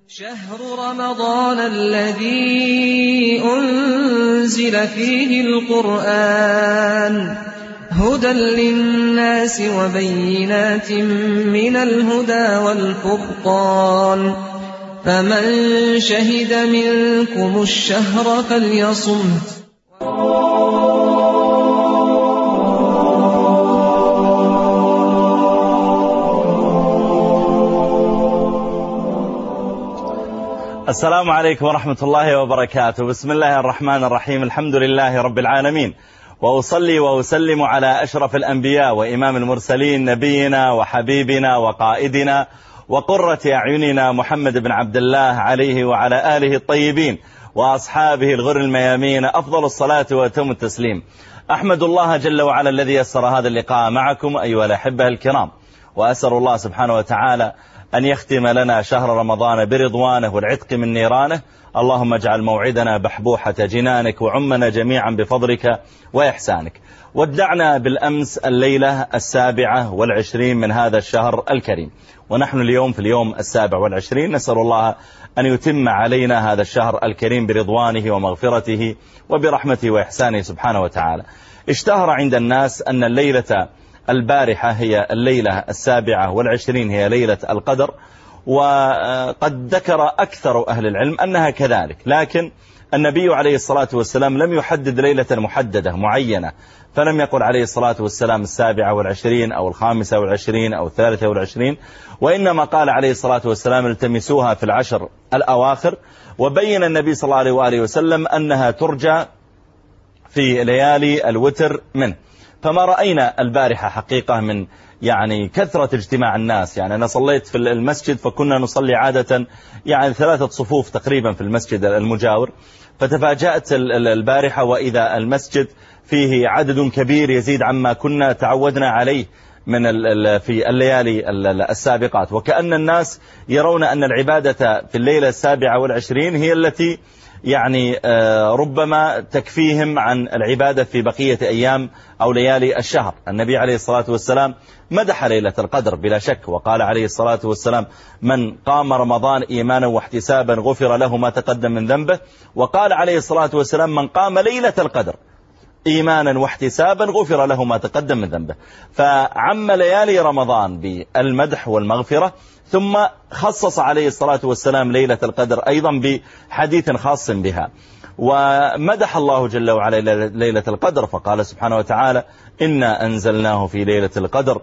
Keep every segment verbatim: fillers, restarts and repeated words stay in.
شهر رمضان الذي أنزل فيه القرآن هدى للناس وبينات من الهدى والفرقان فمن شهد منكم الشهر فليصمه. السلام عليكم ورحمة الله وبركاته. بسم الله الرحمن الرحيم. الحمد لله رب العالمين، وأصلي وأسلم على أشرف الأنبياء وإمام المرسلين نبينا وحبيبنا وقائدنا وقرة أعيننا محمد بن عبد الله عليه وعلى آله الطيبين وأصحابه الغر الميامين أفضل الصلاة وأتم التسليم. أحمد الله جل وعلا الذي يسر هذا اللقاء معكم أيها الأحبة الكرام، وأسأل الله سبحانه وتعالى أن يختم لنا شهر رمضان برضوانه والعتق من نيرانه. اللهم اجعل موعدنا بحبوحة جنانك وعمنا جميعا بفضلك وإحسانك. ودعنا بالأمس الليلة السابعة والعشرين من هذا الشهر الكريم، ونحن اليوم في اليوم السابع والعشرين. نسأل الله أن يتم علينا هذا الشهر الكريم برضوانه ومغفرته وبرحمته وإحسانه سبحانه وتعالى. اشتهر عند الناس أن الليلة البارحة هي الليلة السابعة والعشرين، هي ليلة القدر، وقد ذكر أكثر أهل العلم أنها كذلك، لكن النبي عليه الصلاة والسلام لم يحدد ليلة محددة معينة، فلم يقل عليه الصلاة والسلام السابعة والعشرين أو الخامسة والعشرين أو الثالثة والعشرين، وإنما قال عليه الصلاة والسلام التمسوها في العشر الأواخر. وبين النبي صلى الله عليه وآله وسلم أنها ترجى في ليالي الوتر منه. فما رأينا البارحة حقيقة من يعني كثرة اجتماع الناس. يعني أنا صليت في المسجد، فكنا نصلي عادة يعني ثلاثة صفوف تقريبا في المسجد المجاور، فتفاجأت البارحة وإذا المسجد فيه عدد كبير يزيد عما كنا تعودنا عليه من في الليالي السابقات، وكأن الناس يرون أن العبادة في الليلة السابعة والعشرين هي التي يعني ربما تكفيهم عن العبادة في بقية أيام أو ليالي الشهر. النبي عليه الصلاة والسلام مدح ليلة القدر بلا شك، وقال عليه الصلاة والسلام من قام رمضان إيمانا واحتسابا غفر له ما تقدم من ذنبه، وقال عليه الصلاة والسلام من قام ليلة القدر إيمانا واحتسابا غفر له ما تقدم من ذنبه. فعم ليالي رمضان بالمدح والمغفرة، ثم خصص عليه الصلاة والسلام ليلة القدر أيضا بحديث خاص بها. ومدح الله جل وعلا ليلة القدر فقال سبحانه وتعالى إنا أنزلناه في ليلة القدر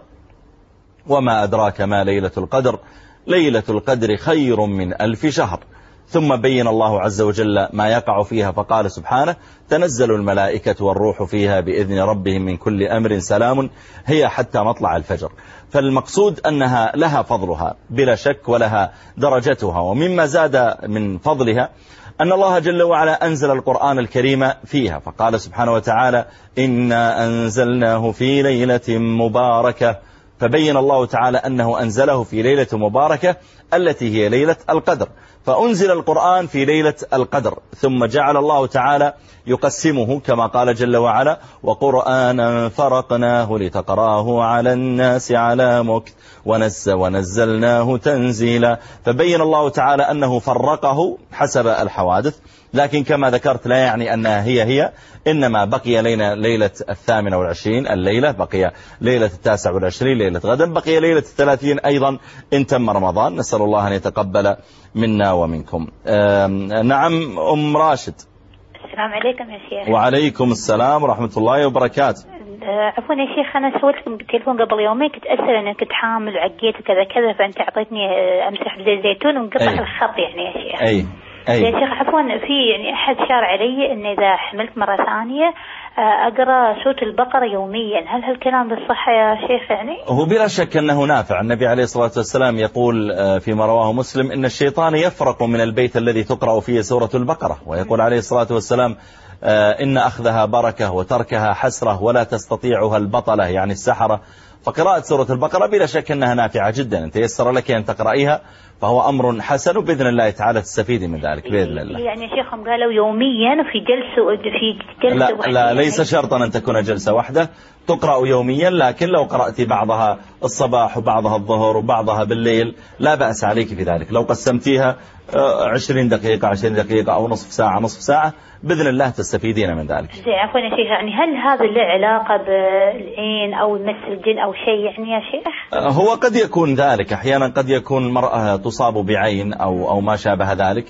وما أدراك ما ليلة القدر ليلة القدر خير من ألف شهر. ثم بين الله عز وجل ما يقع فيها فقال سبحانه تنزل الملائكة والروح فيها بإذن ربهم من كل أمر سلام هي حتى مطلع الفجر. فالمقصود أنها لها فضلها بلا شك ولها درجتها. ومما زاد من فضلها أن الله جل وعلا أنزل القرآن الكريم فيها، فقال سبحانه وتعالى إنا أنزلناه في ليلة مباركة. فبين الله تعالى أنه أنزله في ليلة مباركة التي هي ليلة القدر، فأنزل القرآن في ليلة القدر، ثم جعل الله تعالى يقسمه كما قال جل وعلا وقرآنا فرقناه لتقراه على الناس على مكث ونزلناه تنزيلا. فبين الله تعالى أنه فرقه حسب الحوادث، لكن كما ذكرت لا يعني أنها هي هي، إنما بقي لنا ليلة الثامنة والعشرين الليلة، بقي ليلة التاسع والعشرين ليلة غدا، بقي ليلة الثلاثين أيضا إن تم رمضان. نسأل الله أن يتقبل منا ومنكم. نعم أم راشد. السلام عليكم يا شيخ. وعليكم السلام ورحمة الله وبركاته. عفوا يا شيخ، أنا سويت لكم بالتليفون قبل يومين، كنت أسأل أنا كنت حامل وعقيت وكذا كذا، فأنت أعطيتني أمسح زيت زيتون وانقطع أي. الخط يعني يا شيخ. أي أي. يا شيخ عفوا، في يعني أحد شارع علي إن إذا حملت مرة ثانية أقرأ سورة البقرة يوميا، هل هالكلام بالصحة يا شيخ؟ يعني هو بلا شك أنه نافع. النبي عليه الصلاة والسلام يقول فيما رواه مسلم إن الشيطان يفرق من البيت الذي تقرأ فيه سورة البقرة، ويقول عليه الصلاة والسلام إن أخذها بركة وتركها حسرة ولا تستطيعها البطلة يعني السحرة. فقراءة سورة البقرة بلا شك أنها نافعة جدا. أنت يسر لك أن تقرأيها فهو أمر حسن وبإذن الله تعالى تستفيدي من ذلك بإذن الله. يعني شيخهم قالوا يوميا في جلسة في جلسة لا, واحدة. لا ليس شرطا أن تكون جلسة واحدة، تقرأ يوميا، لكن لو قرأت بعضها الصباح وبعضها الظهر وبعضها بالليل لا بأس عليك في ذلك. لو قسمتيها عشرين دقيقة عشرين دقيقة أو نصف ساعة نصف ساعة بإذن الله تستفيدين من ذلك. عفوا يا شيخ، يعني هل هذا له علاقة بالعين أو مس الجن أو شيء يعني يا شيخ؟ هو قد يكون ذلك، أحيانا قد يكون مرأة تصاب بعين أو أو ما شابه ذلك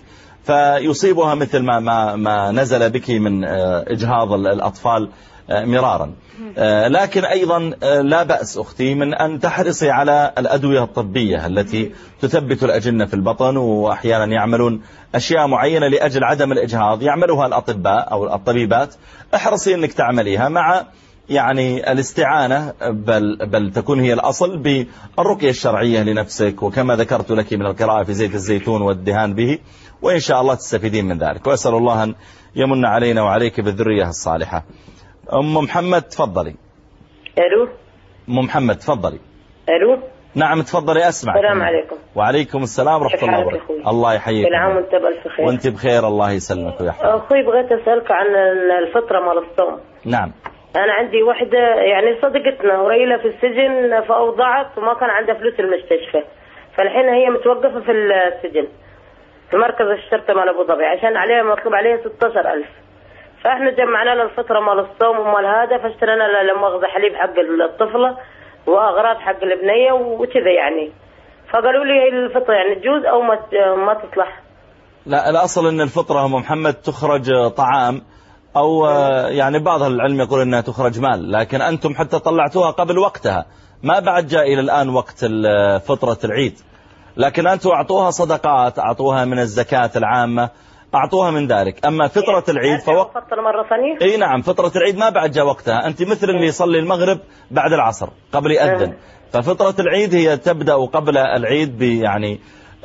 فيصيبها مثل ما ما ما نزل بك من إجهاض الأطفال مرارا. لكن أيضا لا بأس أختي من أن تحرصي على الأدوية الطبية التي تثبت الأجنة في البطن، وأحيانا يعملون أشياء معينة لأجل عدم الإجهاض يعملها الأطباء أو الطبيبات. احرصي أنك تعمليها مع يعني الاستعانة، بل, بل تكون هي الأصل بالرقية الشرعية لنفسك، وكما ذكرت لك من القراءة في زيت الزيتون والدهان به، وإن شاء الله تستفيدين من ذلك. وأسأل الله أن يمن علينا وعليك بالذرية الصالحة. أم محمد تفضلي. ألو. أم محمد تفضلي. ألو. نعم تفضلي أسمع. السلام عليكم. وعليكم السلام ورحمة الله وبركاته. الله يحييك. كل عام وانت بألف خير. وانت بخير الله يسلمك ويحفظك. أخوي بغيت أسألك عن الفطرة مال الصوم. نعم. أنا عندي واحدة يعني صديقتنا وريلة في السجن فأوضعت وما كان عندها فلوس المستشفى، فالحين هي متوقفة في السجن في مركز الشرطة مال أبو ظبي عشان عليها مطلوب عليها ستة عشر ألف. فاحنا جمعنا لها الفطرة مال الصوم ومال هذا، فاشترينا لها لمؤاخذة حليب حق الطفلة وأغراض حق البنية وكذا يعني. فقالوا لي الفطرة يعني تجوز أو ما ما تصلح؟ لا الأصل أن الفطرة أم محمد تخرج طعام أو يعني بعض العلم يقول أنها تخرج مال، لكن أنتم حتى طلعتوها قبل وقتها، ما بعد جاء إلى الآن وقت فترة العيد، لكن أنتم أعطوها صدقات، أعطوها من الزكاة العامة، أعطوها من ذلك. أما فطرة العيد فوقت فطر مرة ثانية. أي نعم فطرة العيد ما بعد جاء وقتها، أنت مثل اللي يصلي المغرب بعد العصر قبل يأذن، ففطرة العيد هي تبدأ قبل العيد يعني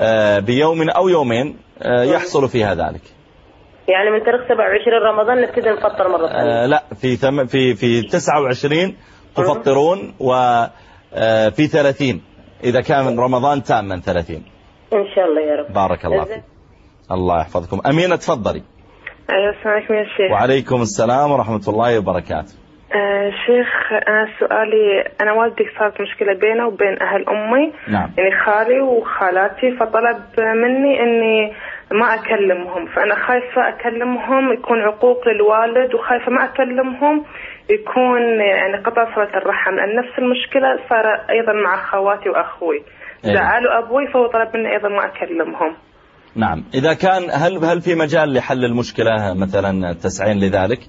بيوم أو يومين يحصل فيها ذلك. يعني من تاريخ سبعة وعشرين رمضان نبتدي نفطر مرة ثانية؟ لا في ثم في في تسعة وعشرين تفطرون، وفي ثلاثين إذا كان رمضان تاما ثلاثين إن شاء الله يا رب. بارك الله فيك. الله يحفظكم. أمينة تفضلي. أيوة السلام عليكم يا شيخ. وعليكم السلام ورحمة الله وبركاته. آه شيخ أنا سؤالي، أنا والدي صارت مشكلة بينه وبين أهل أمي. نعم. يعني خالي وخالاتي، فطلب مني إني ما أكلمهم، فأنا خايفة أكلمهم يكون عقوق للوالد، وخايفة ما أكلمهم يكون يعني قطع صلة الرحم، لأن نفس المشكلة صار أيضا مع خواتي وأخوي. زعلوا أبوي فهو طلب مني أيضا ما أكلمهم. نعم. إذا كان هل هل في مجال لحل المشكلة مثلا تسعين لذلك؟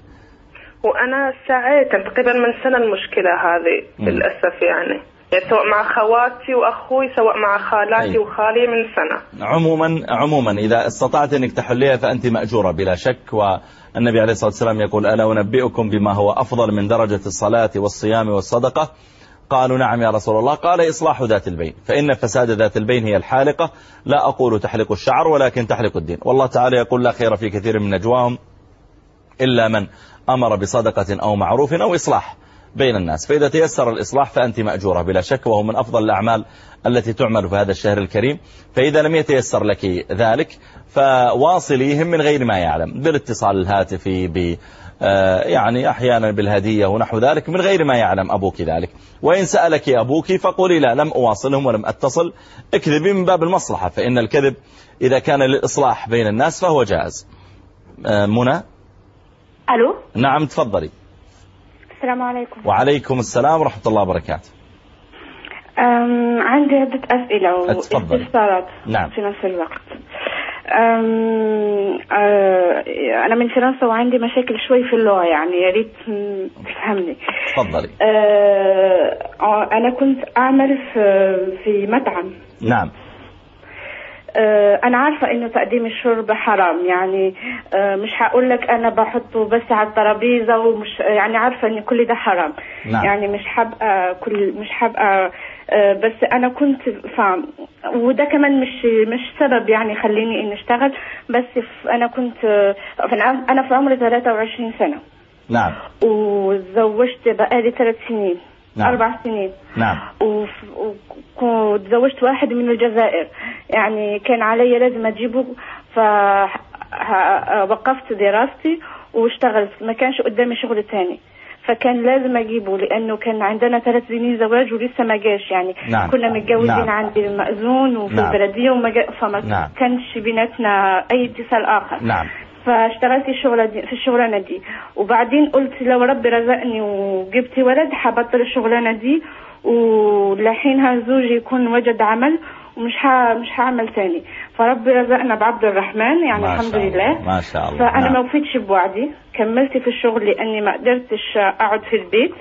وأنا سعيت تقريبا من سنة المشكلة هذه للأسف يعني. يعني سواء مع خواتي وأخوي سواء مع خالاتي أيوة. وخالي من سنة. عموما عموما إذا استطعت أنك تحليها فأنت مأجورة بلا شك، والنبي عليه الصلاة والسلام يقول ألا أنبئكم بما هو أفضل من درجة الصلاة والصيام والصدقة؟ قالوا نعم يا رسول الله، قال إصلاح ذات البين، فإن فساد ذات البين هي الحالقة، لا أقول تحلق الشعر ولكن تحلق الدين. والله تعالى يقول لا خير في كثير من نجواهم إلا من أمر بصدقة أو معروف أو إصلاح بين الناس. فإذا تيسر الإصلاح فأنت مأجورة بلا شك، وهو من أفضل الأعمال التي تعمل في هذا الشهر الكريم. فإذا لم يتيسر لك ذلك فواصليهم من غير ما يعلم، بالاتصال الهاتفي، ب يعني أحيانا بالهدية ونحو ذلك، من غير ما يعلم أبوك ذلك. وإن سألك أبوك فقولي لا لم أواصلهم ولم أتصل، اكذبي من باب المصلحة، فإن الكذب إذا كان للإصلاح بين الناس فهو جائز. منى. ألو. نعم تفضلي. السلام عليكم. وعليكم السلام ورحمة الله وبركاته. عندي عدة أسئلة واستفسارات نعم. في نفس الوقت. أم أنا من فرنسا وعندي مشاكل شوي في اللغة، يعني يا ريت تفهمني. تفضلي. أنا كنت أعمل في مطعم. نعم. أنا عارفة إنه تقديم الشرب حرام، يعني مش هقول لك أنا بحطه بس على الترابيزة، ومش يعني عارفة إن كل ده حرام. نعم. يعني مش حابة كل مش حابة، بس أنا كنت فاهم، وده كمان مش مش سبب يعني خليني إني أشتغل، بس أنا كنت أنا في عمر ثلاثة وعشرين سنة. نعم. وتزوجت بقالي ثلاث سنين. نعم. أربع سنين. نعم. وتزوجت واحد من الجزائر، يعني كان علي لازم أجيبه، فوقفت دراستي واشتغلت، ما كانش قدامي شغل تاني، فكان لازم أجيبه لأنه كان عندنا ثلاث سنين زواج ولسه ما جاش يعني. نعم. كنا متجوزين نعم. عندي المأذون وفي نعم. البلدية وما جا... فما نعم. كانش بيناتنا أي اتصال آخر. نعم. فاشتغلت الشغلة دي في الشغلانة دي، وبعدين قلت لو ربي رزقني وجبت ولد حبطل الشغلانة دي، ولحينها زوجي يكون وجد عمل ومش ها مش هعمل تاني. فربي رزقنا بعبد الرحمن يعني الحمد لله. ما شاء الله. فأنا نعم. ما وفيتش بوعدي، كملت في الشغل لأني ما قدرتش أقعد في البيت،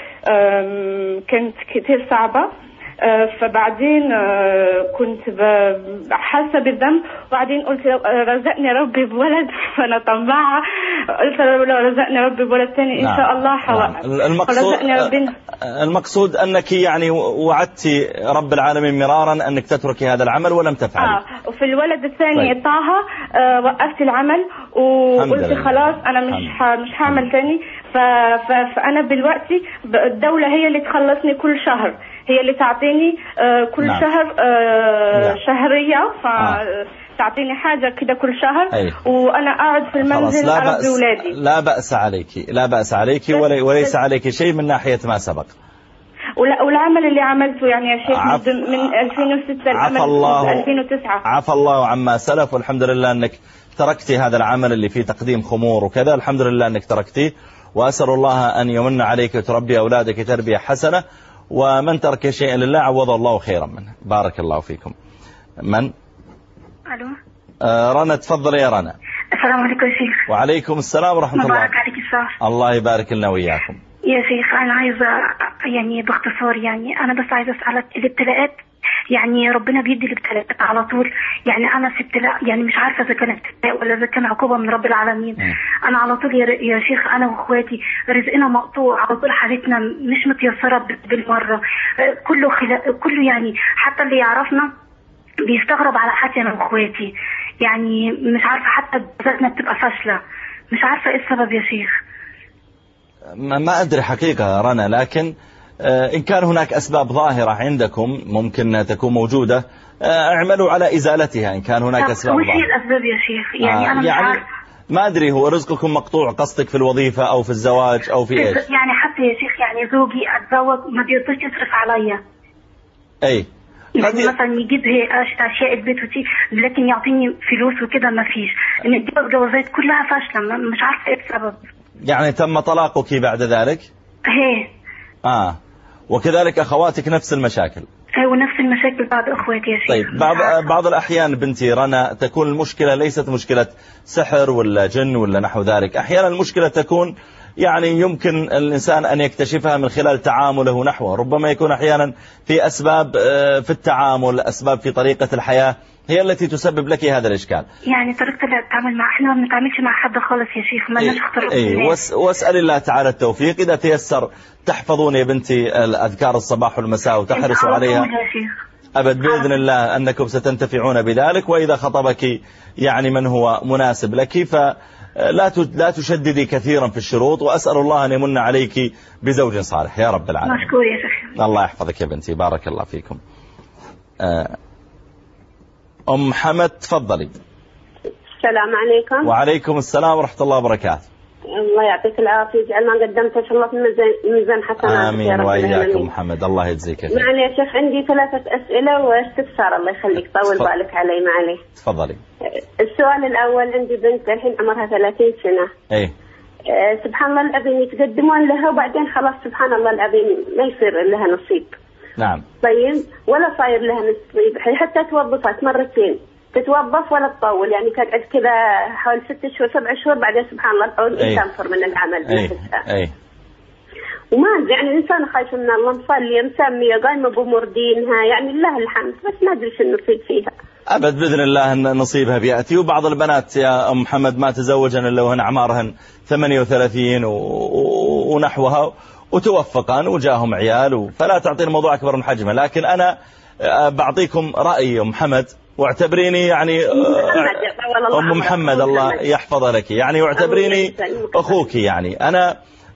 كانت كتير صعبة. فبعدين كنت حاسة بالذنب، وبعدين قلت لو رزقني ربي بولد فأنا طماعة، قلت لو رزقني ربي بولد تاني إن نعم. شاء الله حوقف. نعم. المقصود المقصود أنك يعني وعدتي رب العالمين مرارا أنك تتركي هذا العمل ولم تفعلي. آه. وفي الولد الثاني طيب. طه آه وقفت العمل وقلت خلاص أنا مش ها مش هعمل تاني. ف... ف... فأنا دلوقتي الدولة هي اللي تخلصني كل شهر، هي اللي تعطيني آه كل نعم. شهر آه نعم. شهرية، ف آه. تعطيني حاجة كده كل شهر. أي. وأنا أقعد في المنزل لا أربي بأس ولادي. لا بأس عليك لا بأس عليك وليس عليك شيء من ناحية ما سبق. والعمل اللي عملته يعني يا شيخ عف... من ألفين وستة عفى الله ألفين وتسعة عفى الله عما سلف، والحمد لله أنك تركتي هذا العمل اللي فيه تقديم خمور وكذا، الحمد لله أنك تركتيه، وأسأل الله أن يمن عليك وتربي أولادك تربية حسنة، ومن ترك شيئا لله عوض الله خيرا منه. بارك الله فيكم. من؟ ألو. آه رنا، تفضل يا رنا. السلام عليكم يا شيخ. وعليكم السلام ورحمة الله. مبارك عليك الشهر. الله يبارك لنا وإياكم. يا شيخ أنا عايزة يعني باختصار، يعني أنا بس عايزة أسألك الابتلاءات، يعني ربنا بيدي الابتلاءات على طول، يعني أنا في ابتلاء يعني مش عارفة إذا كان ابتلاء ولا إذا كان عقوبة من رب العالمين. م. أنا على طول يا, يا شيخ أنا وأخواتي رزقنا مقطوع على طول، حالتنا مش متيسرة بالمرة، كله خلا... كله يعني حتى اللي يعرفنا بيستغرب على حالتي أنا وأخواتي، يعني مش عارفة حتى ذاتنا بتبقى فاشلة، مش عارفة إيه السبب يا شيخ. ما أدري حقيقة رنا، لكن إن كان هناك أسباب ظاهرة عندكم ممكن تكون موجودة، اعملوا على إزالتها إن كان هناك أسباب ظاهرة. وش هي الأسباب يا شيخ؟ يعني آه أنا مش يعني عارف. ما أدري، هو رزقكم مقطوع، قصدك في الوظيفة أو في الزواج أو في إيش؟ يعني حتى يا شيخ يعني زوجي أتزوج ما بيرضاش يصرف عليا. أي. يعني مثلا يجيب هي أشياء البيت وتي، لكن يعطيني فلوس وكده ما فيش. إن الجوازات كلها فاشلة، مش عارفة إيه السبب. يعني تم طلاقك بعد ذلك؟ هي. آه. وكذلك أخواتك نفس المشاكل؟ أيوة نفس المشاكل بعض أخواتي يا شيخ. طيب بعض بعض الأحيان بنتي رنا تكون المشكلة ليست مشكلة سحر ولا جن ولا نحو ذلك، أحيانا المشكلة تكون يعني يمكن الإنسان أن يكتشفها من خلال تعامله نحوه، ربما يكون أحيانا في أسباب في التعامل، أسباب في طريقة الحياة هي التي تسبب لك هذا الإشكال. يعني طريقة التعامل مع إحنا ما بنتعاملش مع حد خالص يا شيخ، ما لناش اختراق. إيه وس واسأل الله تعالى التوفيق. إذا تيسر تحفظون يا بنتي الأذكار الصباح والمساء وتحرصوا عليها أبد بإذن الله أنكم ستنتفعون بذلك. وإذا خطبك يعني من هو مناسب لك فلا لا تشددي كثيرا في الشروط، وأسأل الله أن يمن عليك بزوج صالح يا رب العالمين. مشكور يا شيخ. الله يحفظك يا بنتي، بارك الله فيكم. أم حمد تفضلي. السلام عليكم. وعليكم السلام ورحمة الله وبركاته. الله يعطيك العافية، يجعل ما قدمت إن شاء الله في ميزان حسنات. آمين وإياكم محمد، الله يجزيك خير. معلي يا شيخ عندي ثلاثة أسئلة واستفسار، الله يخليك طول تفضل. بالك علي معلي. تفضلي. السؤال الأول، عندي بنت الحين عمرها ثلاثين سنة. إيه. أه سبحان الله العظيم يتقدمون لها وبعدين خلاص سبحان الله العظيم ما يصير لها نصيب. نعم. طيب ولا صاير لها نصيب، حتى توظفت مرتين تتوظف ولا تطول، يعني تقعد كذا حوالي ست شهور سبع شهور بعدين سبحان الله تعود تنفر من العمل بنفسها. اي. وما ادري يعني الانسان خايف من الله، مصليه مسميه قايمه بامور دينها، يعني لله الحمد، بس ما ادري شو النصيب فيها. ابد باذن الله ان نصيبها بياتي. وبعض البنات يا ام محمد ما تزوجن الا وهن اعمارهن ثمانية وثلاثين ونحوها وتوفقان وجاهم عيال، فلا تعطي الموضوع اكبر من حجمه. لكن انا بعطيكم رايي يا ام محمد، واعتبريني يعني أم محمد الله يحفظها لك، يعني واعتبريني أخوك. يعني أنا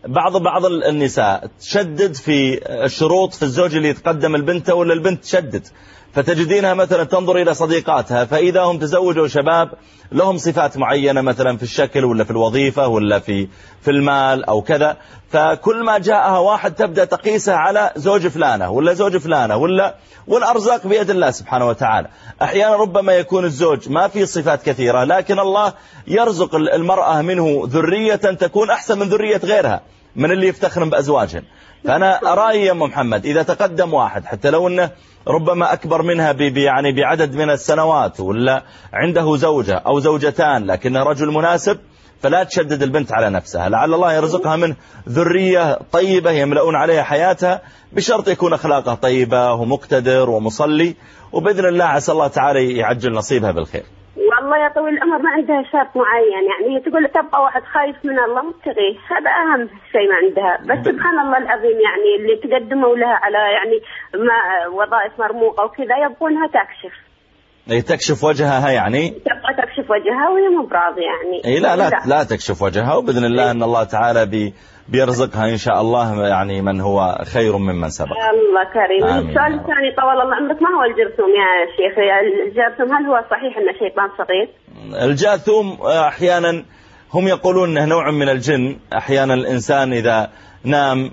بعض بعض النساء تشدد في الشروط في الزوج اللي يتقدم البنت، ولا البنت تشدد، فتجدينها مثلا تنظر إلى صديقاتها، فإذا هم تزوجوا شباب لهم صفات معينة مثلا في الشكل ولا في الوظيفة ولا في في المال أو كذا، فكل ما جاءها واحد تبدأ تقيسها على زوج فلانة ولا زوج فلانة ولا، والأرزاق بيد الله سبحانه وتعالى. أحيانا ربما يكون الزوج ما فيه صفات كثيرة، لكن الله يرزق المرأة منه ذرية تكون أحسن من ذرية غيرها من اللي يفتخرن بأزواجهم. فأنا أرأي يا أم محمد إذا تقدم واحد حتى لو أنه ربما أكبر منها يعني بعدد من السنوات، ولا عنده زوجة أو زوجتان لكنه رجل مناسب، فلا تشدد البنت على نفسها، لعل الله يرزقها من ذرية طيبة يملؤون عليها حياتها، بشرط يكون أخلاقه طيبة ومقتدر ومصلي، وبإذن الله عسى الله تعالى يعجل نصيبها بالخير. والله يا طويل العمر ما عندها شرط معين، يعني هي تقول تبقى واحد خايف من الله متقي، هذا أهم شيء ما عندها. بس سبحان الله العظيم يعني اللي تقدموا لها على يعني ما وظائف مرموقة وكذا يبغونها تكشف. اي تكشف وجهها، يعني تبقى تكشف وجهها وهي مو براضية يعني. اي لا لا لا تكشف وجهها، وبإذن الله أن الله تعالى بي بيرزقها إن شاء الله يعني من هو خير ممن سبق. الله كريم. السؤال الثاني طول الله عمرك، ما هو الجرثوم يا شيخ؟ الجرثوم هل هو صحيح أنه شيطان صغير؟ الجرثوم أحيانا هم يقولون أنه نوع من الجن. أحيانا الإنسان إذا نام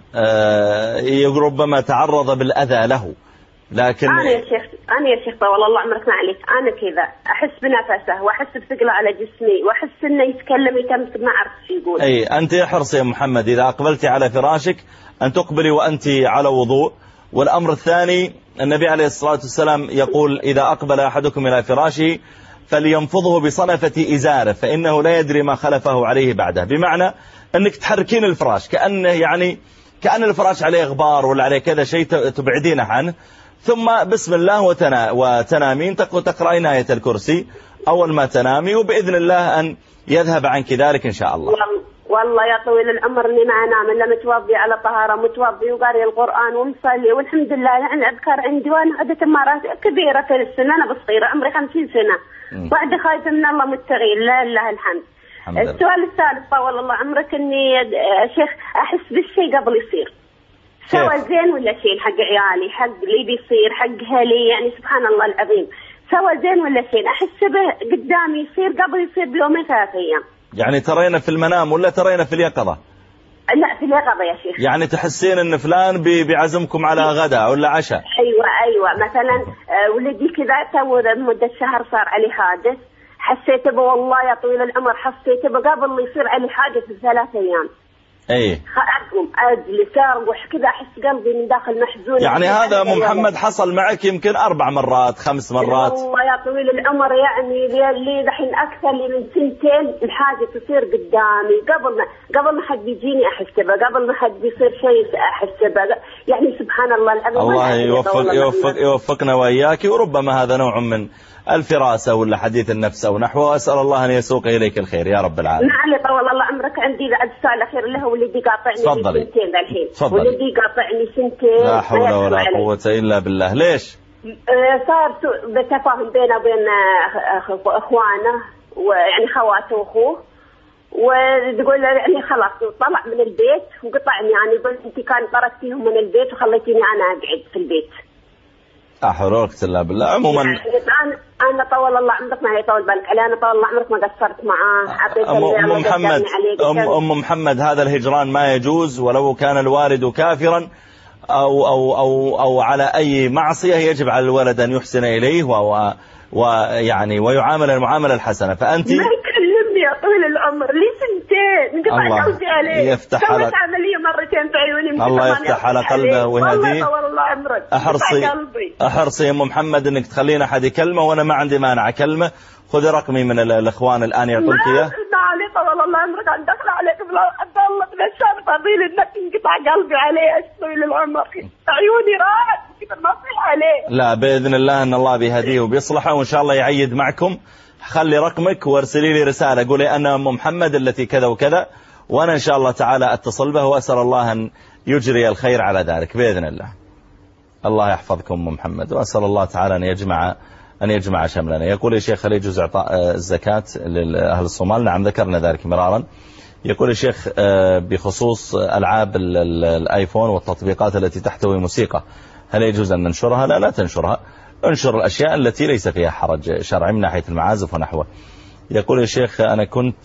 ربما تعرض بالأذى له، لكن أنا يا شيخ أنا يا شيخ طول الله عمرك ما عليك، أنا كذا أحس بنفسه وأحس بثقله على جسمي وأحس إنه يتكلم يتمسك ما أعرف شو يقول. أي أنت احرصي يا محمد إذا أقبلتي على فراشك أن تقبلي وأنت على وضوء. والأمر الثاني النبي عليه الصلاة والسلام يقول إذا أقبل أحدكم إلى فراشه فلينفضه بصنفة إزاره فإنه لا يدري ما خلفه عليه بعده، بمعنى أنك تحركين الفراش كأنه يعني كأن الفراش عليه غبار ولا عليه كذا شيء تبعدينه عنه، ثم بسم الله وتنا وتنامين تقرأين آية الكرسي أول ما تنامي، وبإذن الله أن يذهب عنك ذلك إن شاء الله. والله يا طويل العمر إني ما أنام إلا متوضي على طهارة، متوضي وقاري القرآن ومصلي والحمد لله، يعني أذكر عندي وأنا عدة مرات كبيرة في السن، أنا بصغيرة عمري خمسين سنة وعدي خايفة من الله متقي، لا لله الحمد. السؤال الثالث طول الله عمرك إني يا شيخ أحس بالشيء قبل يصير، سوى زين ولا شين حق عيالي، حق اللي بيصير، حق هلي، يعني سبحان الله العظيم سوى زين ولا شين أحس به قدامي يصير قبل يصير بيومين ثلاث أيام. يعني ترينا في المنام ولا ترينا في اليقظة؟ لا في اليقظة يا شيخ. يعني تحسين ان فلان بيعزمكم على غداء ولا عشاء؟ ايوه ايوه مثلا ولدي كذا تو مدة شهر صار عليه حادث، حسيت به والله يا طويل العمر حسيت به قبل يصير عليه حادث بثلاث ايام. اي أقوم أجلس أروح كذا أحس قلبي من داخل محزون. يعني هذا أم محمد حصل معك يمكن أربع مرات خمس مرات؟ والله يا طويل العمر يعني لي دحين أكثر لي من سنتين الحاجة تصير قدامي، قبل ما قبل ما حد يجيني أحس به، قبل ما حد يصير شيء أحس به، يعني سبحان الله العظيم. الله يوفق يوفق يوفقنا وإياك، وربما هذا نوع من الفراسة ولا حديث النفس أو نحوه، أسأل الله أن يسوق إليك الخير يا رب العالمين. نعم طول الله عمرك. عندي بعد السؤال الأخير اللي هو ولدي قاطعني سنتين الحين، ولدي قاطعني سنتين لا حول ولا قوة إلا بالله. ليش؟ صار بتفاهم بينه وبين إخوانه ويعني خواته وأخوه، وتقول يعني خلاص طلع من البيت وقطعني، يعني قلت أنت كان طردتيهم من البيت وخليتيني أنا أقعد في البيت. أحرقت الله بالله. عموما يعني أنا أنا طول الله عمرك ما يطول بالك علي، أنا طول الله عمرك ما قصرت معاه. أم محمد أم, أم محمد هذا الهجران ما يجوز، ولو كان الوالد كافرا أو أو أو أو على أي معصية يجب على الولد أن يحسن إليه ويعني ويعامل المعاملة الحسنة. فأنت ما يكلمني يا طويل العمر لي سنتين انقطع قلبي عليه، يفتح على عملية مرتين في عيوني، الله يفتح على قلبه ويهديه. أحرصي أحرصي يا أم محمد إنك تخلينا أحد كلمة، وأنا ما عندي مانع كلمة. خذي رقمي من الإخوان الآن يعطونك إياه. ما عليك والله عمرك عن دخل عليك بلا حد الله تنشان طويل إنك انقطع قلبي عليه طويل العمر، عيوني راحت كذا ما في عليه. لا بإذن الله أن الله بيهديه وبيصلحه، وإن شاء الله يعيد معكم. خلي رقمك وارسلي لي رسالة قولي أنا أم محمد التي كذا وكذا، وأنا إن شاء الله تعالى أتصل به، وأسأل الله أن يجري الخير على ذلك بإذن الله. الله يحفظكم أم محمد، وأسأل الله تعالى أن يجمع أن يجمع شملنا. يقول يا شيخ هل يجوز إعطاء الزكاة لأهل الصومال؟ نعم ذكرنا ذلك مرارا. يقول الشيخ بخصوص ألعاب الآيفون والتطبيقات التي تحتوي موسيقى، هل يجوز أن ننشرها؟ لا لا تنشرها، انشر الأشياء التي ليس فيها حرج شرعي من ناحية المعازف ونحوه. يقول الشيخ أنا كنت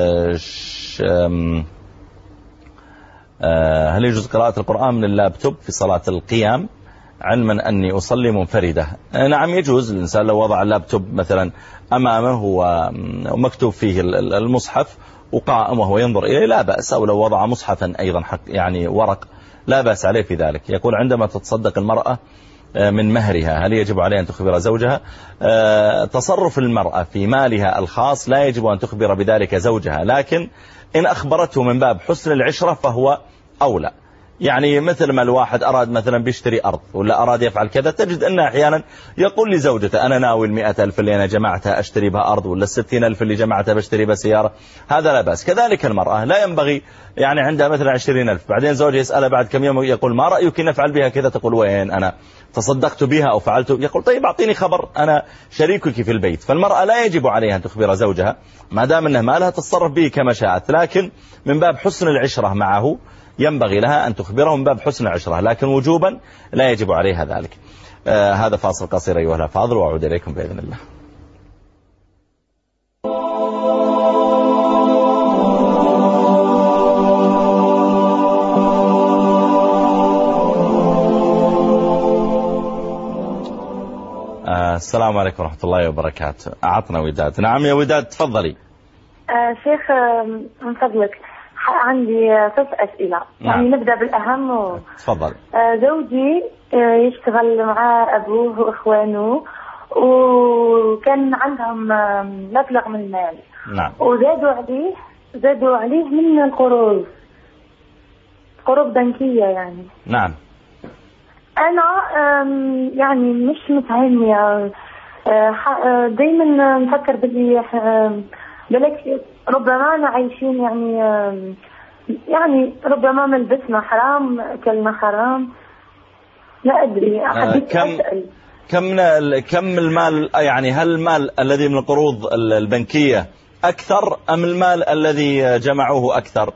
هل يجوز قراءة القرآن من اللابتوب في صلاة القيام علما أني أصلي منفردة؟ نعم يجوز. الإنسان لو وضع اللابتوب مثلا أمامه ومكتوب فيه المصحف وقائم وهو ينظر إليه لا بأس، أو لو وضع مصحفا أيضا حق يعني ورق لا بأس عليه في ذلك. يقول عندما تتصدق المرأة من مهرها هل يجب عليها أن تخبر زوجها؟ تصرف المرأة في مالها الخاص لا يجب أن تخبر بذلك زوجها، لكن إن أخبرته من باب حسن العشرة فهو أولى. يعني مثل ما الواحد أراد مثلا بيشتري أرض ولا أراد يفعل كذا، تجد أنه أحيانا يقول لزوجته أنا ناوي المئة ألف اللي أنا جمعتها أشتري بها أرض، ولا الستين ألف اللي جمعتها بشتري بها سيارة، هذا لا بأس. كذلك المرأة لا ينبغي يعني عندها مثلا عشرين ألف بعدين زوجها يسألها بعد كم يوم يقول ما رأيك نفعل بها كذا، تقول وين أنا تصدقت بها أو فعلت، يقول طيب أعطيني خبر أنا شريكك في البيت. فالمرأة لا يجب عليها أن تخبر زوجها ما دام أنه مالها تتصرف به كما شاءت، لكن من باب حسن العشرة معه ينبغي لها أن تخبره من باب حسن العشرة، لكن وجوبا لا يجب عليها ذلك. آه هذا فاصل قصير أيها الأفاضل وأعود إليكم بإذن الله. آه السلام عليكم ورحمة الله وبركاته. أعطنا وداد. نعم يا وداد تفضلي. آه شيخ من فضلك عندي ثلاث أسئلة. نعم. يعني نبدأ بالأهم و... تفضل. آه زوجي آه يشتغل مع أبوه وإخوانه وكان عندهم آه مبلغ من المال. نعم. وزادوا عليه زادوا عليه من القروض قروض بنكية يعني. نعم. أنا يعني مش متهمية، دايما نفكر بدي بلك ربما أنا عايشين يعني يعني ربما ملبسنا حرام أكلنا حرام لا أدري. آه كم أسأل. كم كم المال يعني هل المال الذي من القروض البنكية أكثر أم المال الذي جمعوه أكثر؟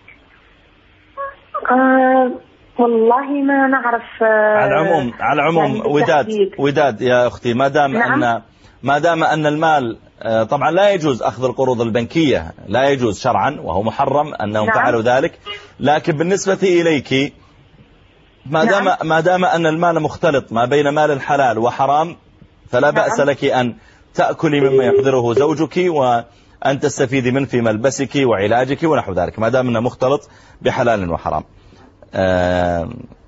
آه والله ما نعرف. على العموم على العموم يعني وداد وداد يا أختي ما دام نعم. أن ما دام أن المال طبعا لا يجوز أخذ القروض البنكية، لا يجوز شرعا وهو محرم أنهم نعم. فعلوا ذلك، لكن بالنسبة إليك ما دام نعم. ما دام أن المال مختلط ما بين مال حلال وحرام فلا بأس نعم. لك أن تأكلي مما يحضره زوجك وأن تستفيدي منه في ملبسك وعلاجك ونحو ذلك ما دام أنه مختلط بحلال وحرام. أه...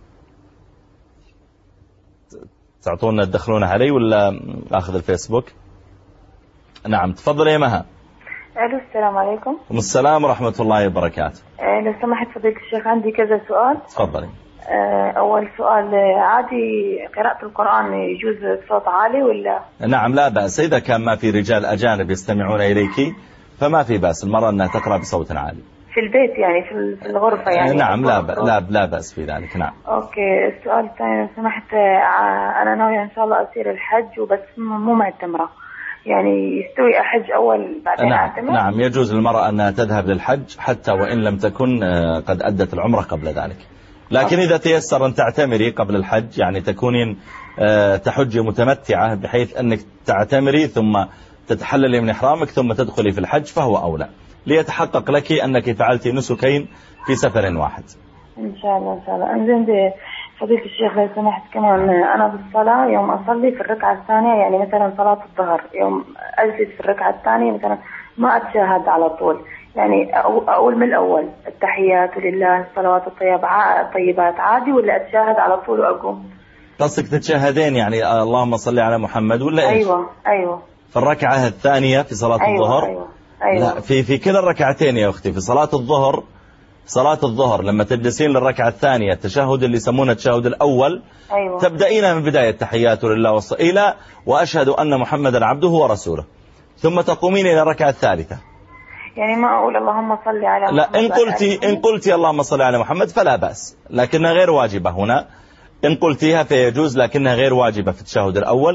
تعطونا تدخلون علي ولا أخذ الفيسبوك؟ نعم تفضل يا مها. ألو السلام عليكم. السلام ورحمة الله وبركاته. أه لو سمحت فضيلة الشيخ عندي كذا سؤال. تفضلي. أه أول سؤال عادي قراءة القرآن يجوز بصوت عالي ولا؟ نعم لا بأس، إذا كان ما في رجال أجانب يستمعون إليك فما في بأس المرأة أنها تقرأ بصوت عالي في البيت يعني في الغرفة يعني. نعم لا لا لا بأس في ذلك. نعم. أوكي السؤال الثاني لو سمحت أنا ناوية إن شاء الله أصير الحج وبس مو معتمرة، يعني يستوي أحج أول بعدين نعم. أعتمر. نعم يجوز للمرأة أنها تذهب للحج حتى وإن لم تكن قد أدت العمرة قبل ذلك، لكن إذا تيسر أن تعتمري قبل الحج يعني تكونين تحجي متمتعة بحيث أنك تعتمري ثم تتحللي من إحرامك ثم تدخلي في الحج فهو أولى ليتحقق لك أنك فعلتي نسكين في سفر واحد. إن شاء الله إن شاء الله. أنزين فضيلة الشيخ لو سمحت كمان أنا بالصلاة يوم أصلي في الركعة الثانية يعني مثلا صلاة الظهر يوم أجلس في الركعة الثانية مثلا ما أتشهد على طول، يعني أقول من الأول التحيات لله الصلوات الطيبات عادي ولا أتشهد على طول وأقوم؟ قصدك تتشهدين يعني اللهم صل على محمد ولا إيش؟ أيوة أيوة في الركعة الثانية في صلاة أيوة الظهر. أيوة أيوة. لا في في كلا الركعتين يا أختي. في صلاة الظهر صلاة الظهر لما تجلسين للركعة الثانية التشهد اللي يسمونه التشهد الأول أيوة. تبدأين من بداية تحيات لله والصلاة وأشهد أن محمدا عبده ورسوله ثم تقومين إلى الركعة الثالثة. يعني ما أقول اللهم صل على محمد. لا إن قلتي إن قلتي اللهم صل على محمد فلا بأس، لكنها غير واجبة هنا. إن قلتيها فيجوز لكنها غير واجبة في التشهد الأول.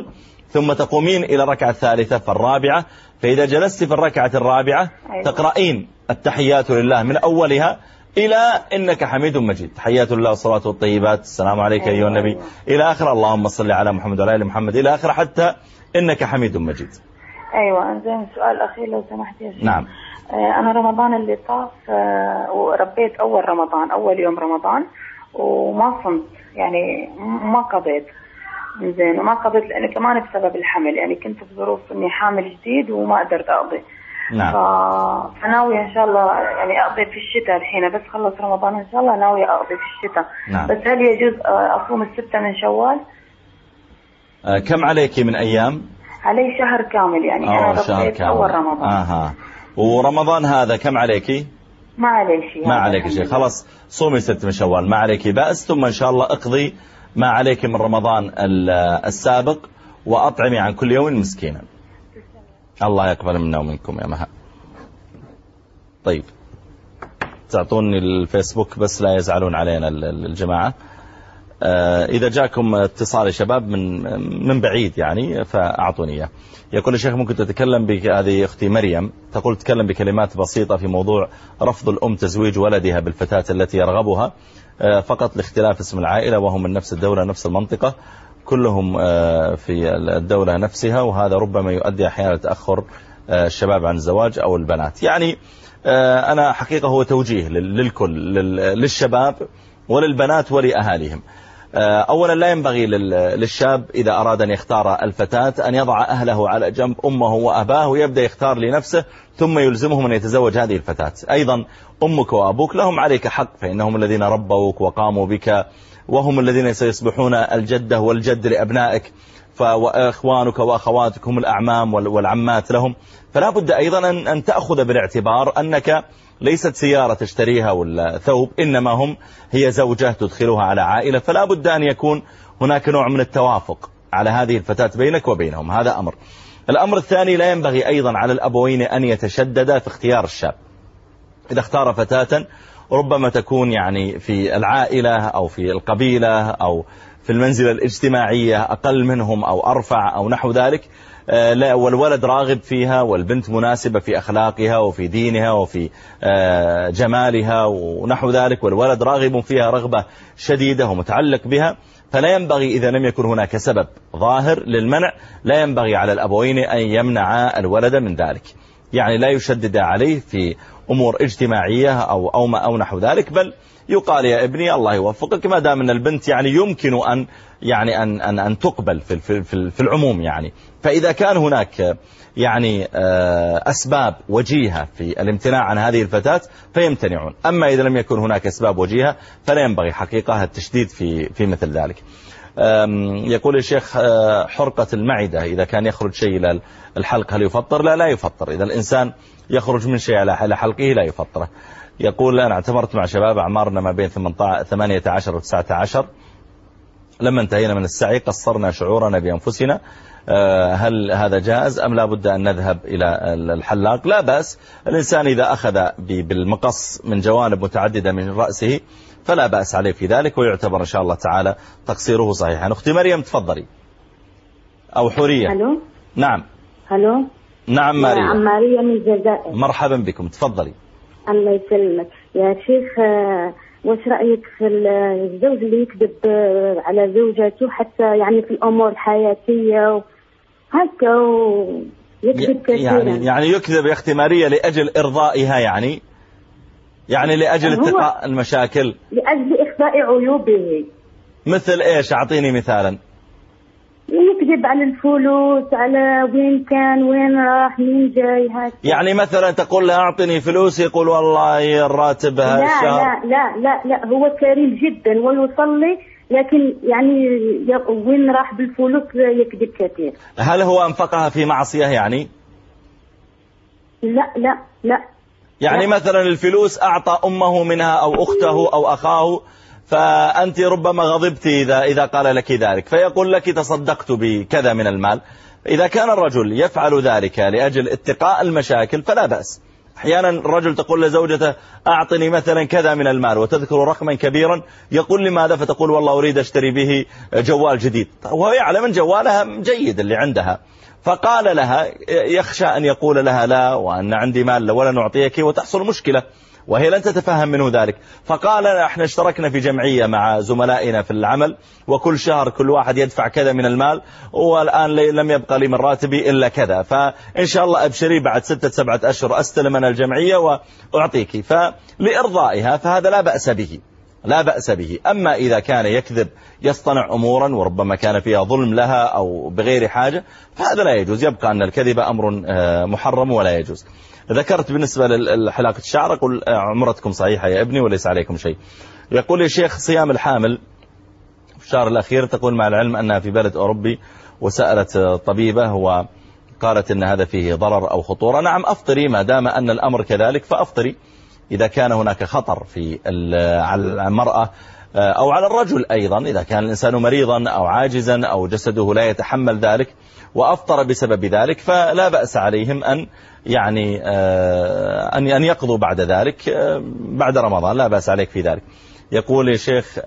ثم تقومين إلى الركعة الثالثة فالرابعة. فإذا جلست في الركعة الرابعة تقرأين التحيات لله من أولها إلى إنك حميد مجيد، تحيات الله والصلاة والطيبات، السلام عليك أيها النبي، إلى آخر اللهم صل على محمد وعلى آل محمد، إلى آخر حتى إنك حميد مجيد. أيوة. أنزين سؤال أخير لو سمحت يا شيخ. نعم. أنا رمضان اللي طاف وربيت أول رمضان، أول يوم رمضان، وما صمت يعني ما قضيت زين، وما قضيت لأنه كمان بسبب الحمل، يعني كنت في ظروف إني حامل جديد وما قدرت أقضي. نعم. فناوية إن شاء الله يعني أقضي في الشتاء الحين، بس خلص رمضان إن شاء الله ناوية أقضي في الشتاء. نعم. بس هل يجوز أصوم الستة من شوال؟ آه كم عليك من أيام؟ علي شهر كامل يعني. أنا ربيت أول رمضان. آها. ورمضان هذا كم عليكي؟ ما عليك شيء. ما عليك شيء. خلاص صومي ست من شوال ما عليك بأس، ثم إن شاء الله اقضي ما عليك من رمضان السابق وأطعمي عن كل يوم مسكينا. الله يقبل منا ومنكم يا مها. طيب تعطوني الفيسبوك بس لا يزعلون علينا الجماعة. إذا جاكم اتصال يا شباب من من بعيد يعني فأعطوني إياه. يقول الشيخ ممكن تتكلم بهذه أختي مريم تقول تتكلم بكلمات بسيطة في موضوع رفض الأم تزويج ولدها بالفتاة التي يرغبها فقط لاختلاف اسم العائلة وهم من نفس الدولة نفس المنطقة كلهم في الدولة نفسها، وهذا ربما يؤدي أحيانا تأخر الشباب عن الزواج أو البنات. يعني أنا حقيقة هو توجيه للكل للشباب وللبنات ولأهاليهم. أولا لا ينبغي للشاب إذا أراد أن يختار الفتاة أن يضع أهله على جنب أمه وأباه ويبدأ يختار لنفسه ثم يلزمهم أن يتزوج هذه الفتاة. أيضا أمك وأبوك لهم عليك حق، فإنهم الذين ربوك وقاموا بك وهم الذين سيصبحون الجدة والجد لأبنائك، فإخوانك وأخواتك هم الأعمام والعمات لهم. فلا بد أيضا أن تأخذ بالاعتبار أنك ليست سيارة تشتريها ولا ثوب، إنما هم هي زوجة تدخلها على عائلة، فلا بد أن يكون هناك نوع من التوافق على هذه الفتاة بينك وبينهم. هذا أمر. الأمر الثاني لا ينبغي أيضا على الأبوين أن يتشددا في اختيار الشاب. إذا اختار فتاة ربما تكون يعني في العائلة أو في القبيلة أو في المنزلة الاجتماعية أقل منهم أو أرفع أو نحو ذلك، لا والولد راغب فيها والبنت مناسبة في أخلاقها وفي دينها وفي جمالها ونحو ذلك، والولد راغب فيها رغبة شديدة ومتعلق بها، فلا ينبغي إذا لم يكن هناك سبب ظاهر للمنع لا ينبغي على الأبوين أن يمنعا الولد من ذلك. يعني لا يشدد عليه في أمور اجتماعية أو أو ما أو نحو ذلك، بل يقال يا ابني الله يوفقك ما دام أن البنت يعني يمكن أن يعني أن أن أن تقبل في في في العموم يعني. فإذا كان هناك يعني أسباب وجيهة في الامتناع عن هذه الفتاة فيمتنعون. أما إذا لم يكن هناك أسباب وجيهة فلا ينبغي حقيقة التشديد في في مثل ذلك. يقول الشيخ حرقة المعدة إذا كان يخرج شيء إلى الحلق هل يفطر؟ لا لا يفطر. إذا الإنسان يخرج من شيء على حلقه لا يفطره. يقول أنا اعتمرت مع شباب أعمارنا ما بين ثمانية عشر وتسعة عشر، لما انتهينا من السعي قصرنا شعورنا بأنفسنا، هل هذا جائز أم لا بد أن نذهب إلى الحلاق؟ لا بأس. الإنسان إذا أخذ بالمقص من جوانب متعددة من رأسه فلا بأس عليه في ذلك، ويعتبر إن شاء الله تعالى تقصيره صحيحا. أختي مريم تفضلي. أو حورية. هلو. نعم. هلو. نعم مريم. نعم ماريا من الجزائر. مرحبا بكم تفضلي. الله يسلمك يا شيخ. وش رأيك في الزوج اللي يكذب على زوجته حتى يعني في الأمور الحياتية هكا ويكذب كثيرا؟ يعني يعني يكذب يا أختي ماريا لأجل إرضائها يعني يعني لأجل اتقاء المشاكل، لأجل إخفاء عيوبه. مثل إيش؟ أعطيني مثالا. يكذب على الفلوس، على وين كان وين راح مين جاي هكذا. يعني مثلا تقول له أعطني فلوس يقول والله الراتب لا هالشهر. لا لا لا لا هو كريم جدا ويصلي، لكن يعني وين راح بالفلوس يكذب كثير. هل هو أنفقها في معصية يعني؟ لا لا لا يعني لا. مثلا الفلوس أعطى أمه منها أو أخته أو أخاه، فأنت ربما غضبتي إذا إذا قال لك ذلك، فيقول لك تصدقت بكذا من المال. إذا كان الرجل يفعل ذلك لأجل اتقاء المشاكل فلا بأس. أحيانا الرجل تقول لزوجته أعطني مثلا كذا من المال وتذكر رقما كبيرا، يقول لماذا؟ فتقول والله أريد أشتري به جوال جديد، وهو يعلم أن جوالها جيد اللي عندها، فقال لها يخشى أن يقول لها لا وأن عندي مال ولا نعطيك وتحصل مشكلة، وهي لن تتفهم منه ذلك. فقال احنا اشتركنا في جمعية مع زملائنا في العمل، وكل شهر كل واحد يدفع كذا من المال، والآن لم يبقى لي من راتبي إلا كذا، فإن شاء الله أبشري بعد ستة سبعة أشهر أستلم أنا الجمعية وأعطيك. فلإرضائها فهذا لا بأس به، لا بأس به. أما إذا كان يكذب يصطنع أمورا وربما كان فيها ظلم لها أو بغير حاجة فهذا لا يجوز، يبقى أن الكذب أمر محرم ولا يجوز. ذكرت بالنسبة لحلاقة الشعر، أقول عمرتكم صحيحة يا ابني وليس عليكم شيء. يقول يا شيخ صيام الحامل في الشهر الأخير، تقول مع العلم أنها في بلد أوروبي وسألت طبيبة وقالت أن هذا فيه ضرر أو خطورة. نعم أفطري ما دام أن الأمر كذلك فأفطري. إذا كان هناك خطر في على المرأة أو على الرجل أيضا، إذا كان الإنسان مريضا أو عاجزا أو جسده لا يتحمل ذلك وأفطر بسبب ذلك فلا بأس عليهم أن يعني أن أن يقضوا بعد ذلك بعد رمضان، لا بأس عليك في ذلك. يقول يا شيخ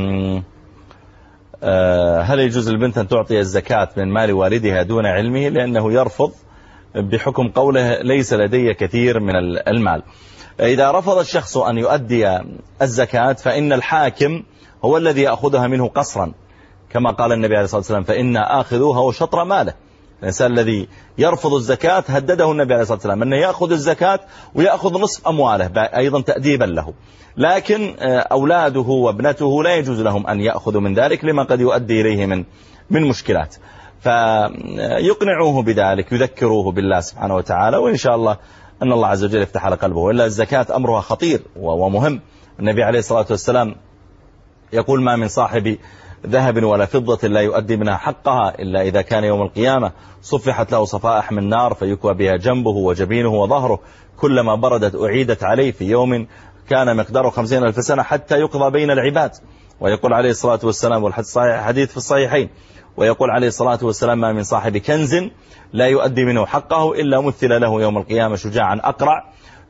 هل يجوز للبنت أن تعطي الزكاة من مال والدها دون علمه لأنه يرفض بحكم قوله ليس لدي كثير من المال؟ إذا رفض الشخص أن يؤدي الزكاة فإن الحاكم هو الذي يأخذها منه قصرا، كما قال النبي عليه الصلاة والسلام فإن آخذوها وشطر ماله. الإنسان الذي يرفض الزكاة هدده النبي عليه الصلاة والسلام أنه يأخذ الزكاة ويأخذ نصف أمواله أيضا تأديبا له، لكن أولاده وابنته لا يجوز لهم أن يأخذوا من ذلك لما قد يؤدي إليه من من مشكلات، فيقنعوه بذلك، يذكروه بالله سبحانه وتعالى، وإن شاء الله أن الله عز وجل يفتح على قلبه. وإلا الزكاة أمرها خطير ومهم. النبي عليه الصلاة والسلام يقول ما من صاحب ذهب ولا فضة لا يؤدي منها حقها إلا إذا كان يوم القيامة صفحت له صفائح من نار فيكوى بها جنبه وجبينه وظهره، كلما بردت أعيدت عليه في يوم كان مقداره خمسين ألف سنة حتى يقضى بين العباد. ويقول عليه الصلاة والسلام والحديث في الصحيحين، ويقول عليه الصلاة والسلام ما من صاحب كنز لا يؤدي منه حقه إلا مثل له يوم القيامة شجاعا أقرع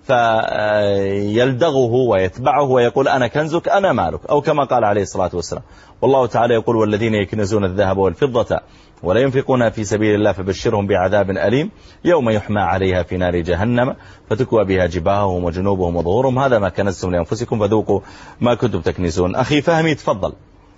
فيلدغه ويتبعه ويقول أنا كنزك أنا مالك، أو كما قال عليه الصلاة والسلام. والله تعالى يقول والذين يكنزون الذهب والفضة ولا ينفقونها في سبيل الله فبشرهم بعذاب أليم يوم يحمى عليها في نار جهنم فتكوى بها جباههم وجنوبهم وظهورهم هذا ما كنزتم لأنفسكم فذوقوا ما كنتم تكنزون. أخي فهمي تفضل.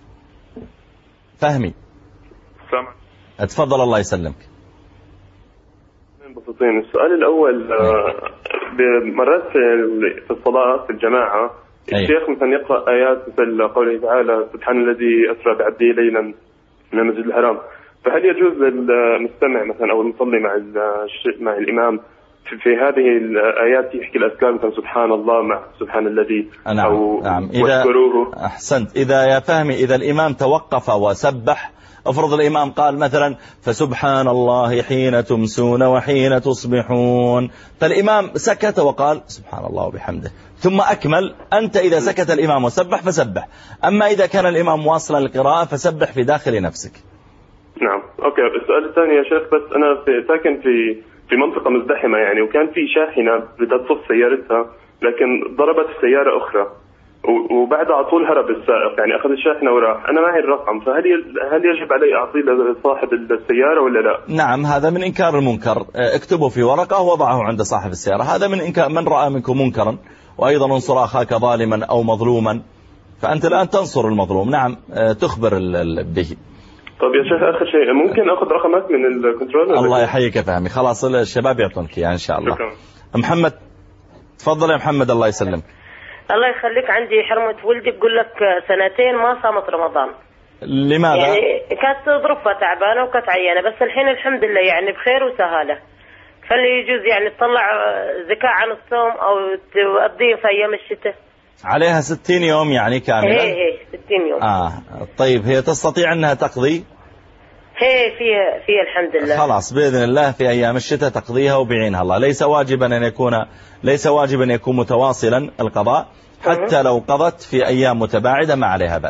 فهمي سامع. اتفضل الله يسلمك. بسيطين. السؤال الأول مرات في الصلاة في الجماعة الشيخ مثلا يقرأ آيات مثل قوله تعالى سبحان الذي أسرى بعبده ليلا من المسجد الحرام، فهل يجوز للمستمع مثلا أو المصلي مع مع الإمام في, في هذه الآيات يحكي الأذكار مثلا سبحان الله مع سبحان الذي نعم. أو نعم. إذا أحسنت. إذا يا فهمي إذا الإمام توقف وسبح، أفرض الإمام قال مثلا فسبحان الله حين تمسون وحين تصبحون، فالإمام سكت وقال سبحان الله وبحمده ثم أكمل، أنت إذا سكت الإمام وسبح فسبح. أما إذا كان الإمام واصلا للقراءة فسبح في داخل نفسك. نعم. أوكي. السؤال الثاني يا شيخ، بس أنا في ساكن في في منطقة مزدحمة يعني، وكان في شاحنة بدها تصف سيارتها لكن ضربت في سيارة أخرى وبعد على طول هرب السائق، يعني أخذ الشاحنة وراح. أنا معي الرقم، فهل هل يجب علي أعطيه لصاحب السيارة ولا لا؟ نعم، هذا من إنكار المنكر. اكتبه في ورقة ووضعه عند صاحب السيارة، هذا من إنكار. من رأى منكم منكرا وأيضا انصر أخاك ظالما أو مظلوما، فأنت الآن تنصر المظلوم. نعم، تخبر به. طب يا شيخ آخر شيء، ممكن أخذ رقمك من الكنترول؟ الله يحييك فهمي. خلاص الشباب يعطونك يعني إن شاء الله. شكرا. محمد تفضل يا محمد. الله يسلمك. الله يخليك. عندي حرمة ولدي بقول لك سنتين ما صامت رمضان. لماذا؟ يعني كانت ظروفها تعبانة وكانت عيانة، بس الحين الحمد لله يعني بخير وسهالة. فاللي يجوز يعني تطلع زكاة عن الصوم أو تقضيه في أيام الشتاء؟ عليها ستين يوم يعني كاملة. هي هي ستين يوم. آه طيب، هي تستطيع أنها تقضي؟ هي فيها فيها الحمد لله. خلاص بإذن الله في أيام الشتاء تقضيها وبيعينها الله. ليس واجبا أن يكون ليس واجبا أن يكون متواصلا القضاء، حتى لو قضت في أيام متباعدة ما عليها بأس.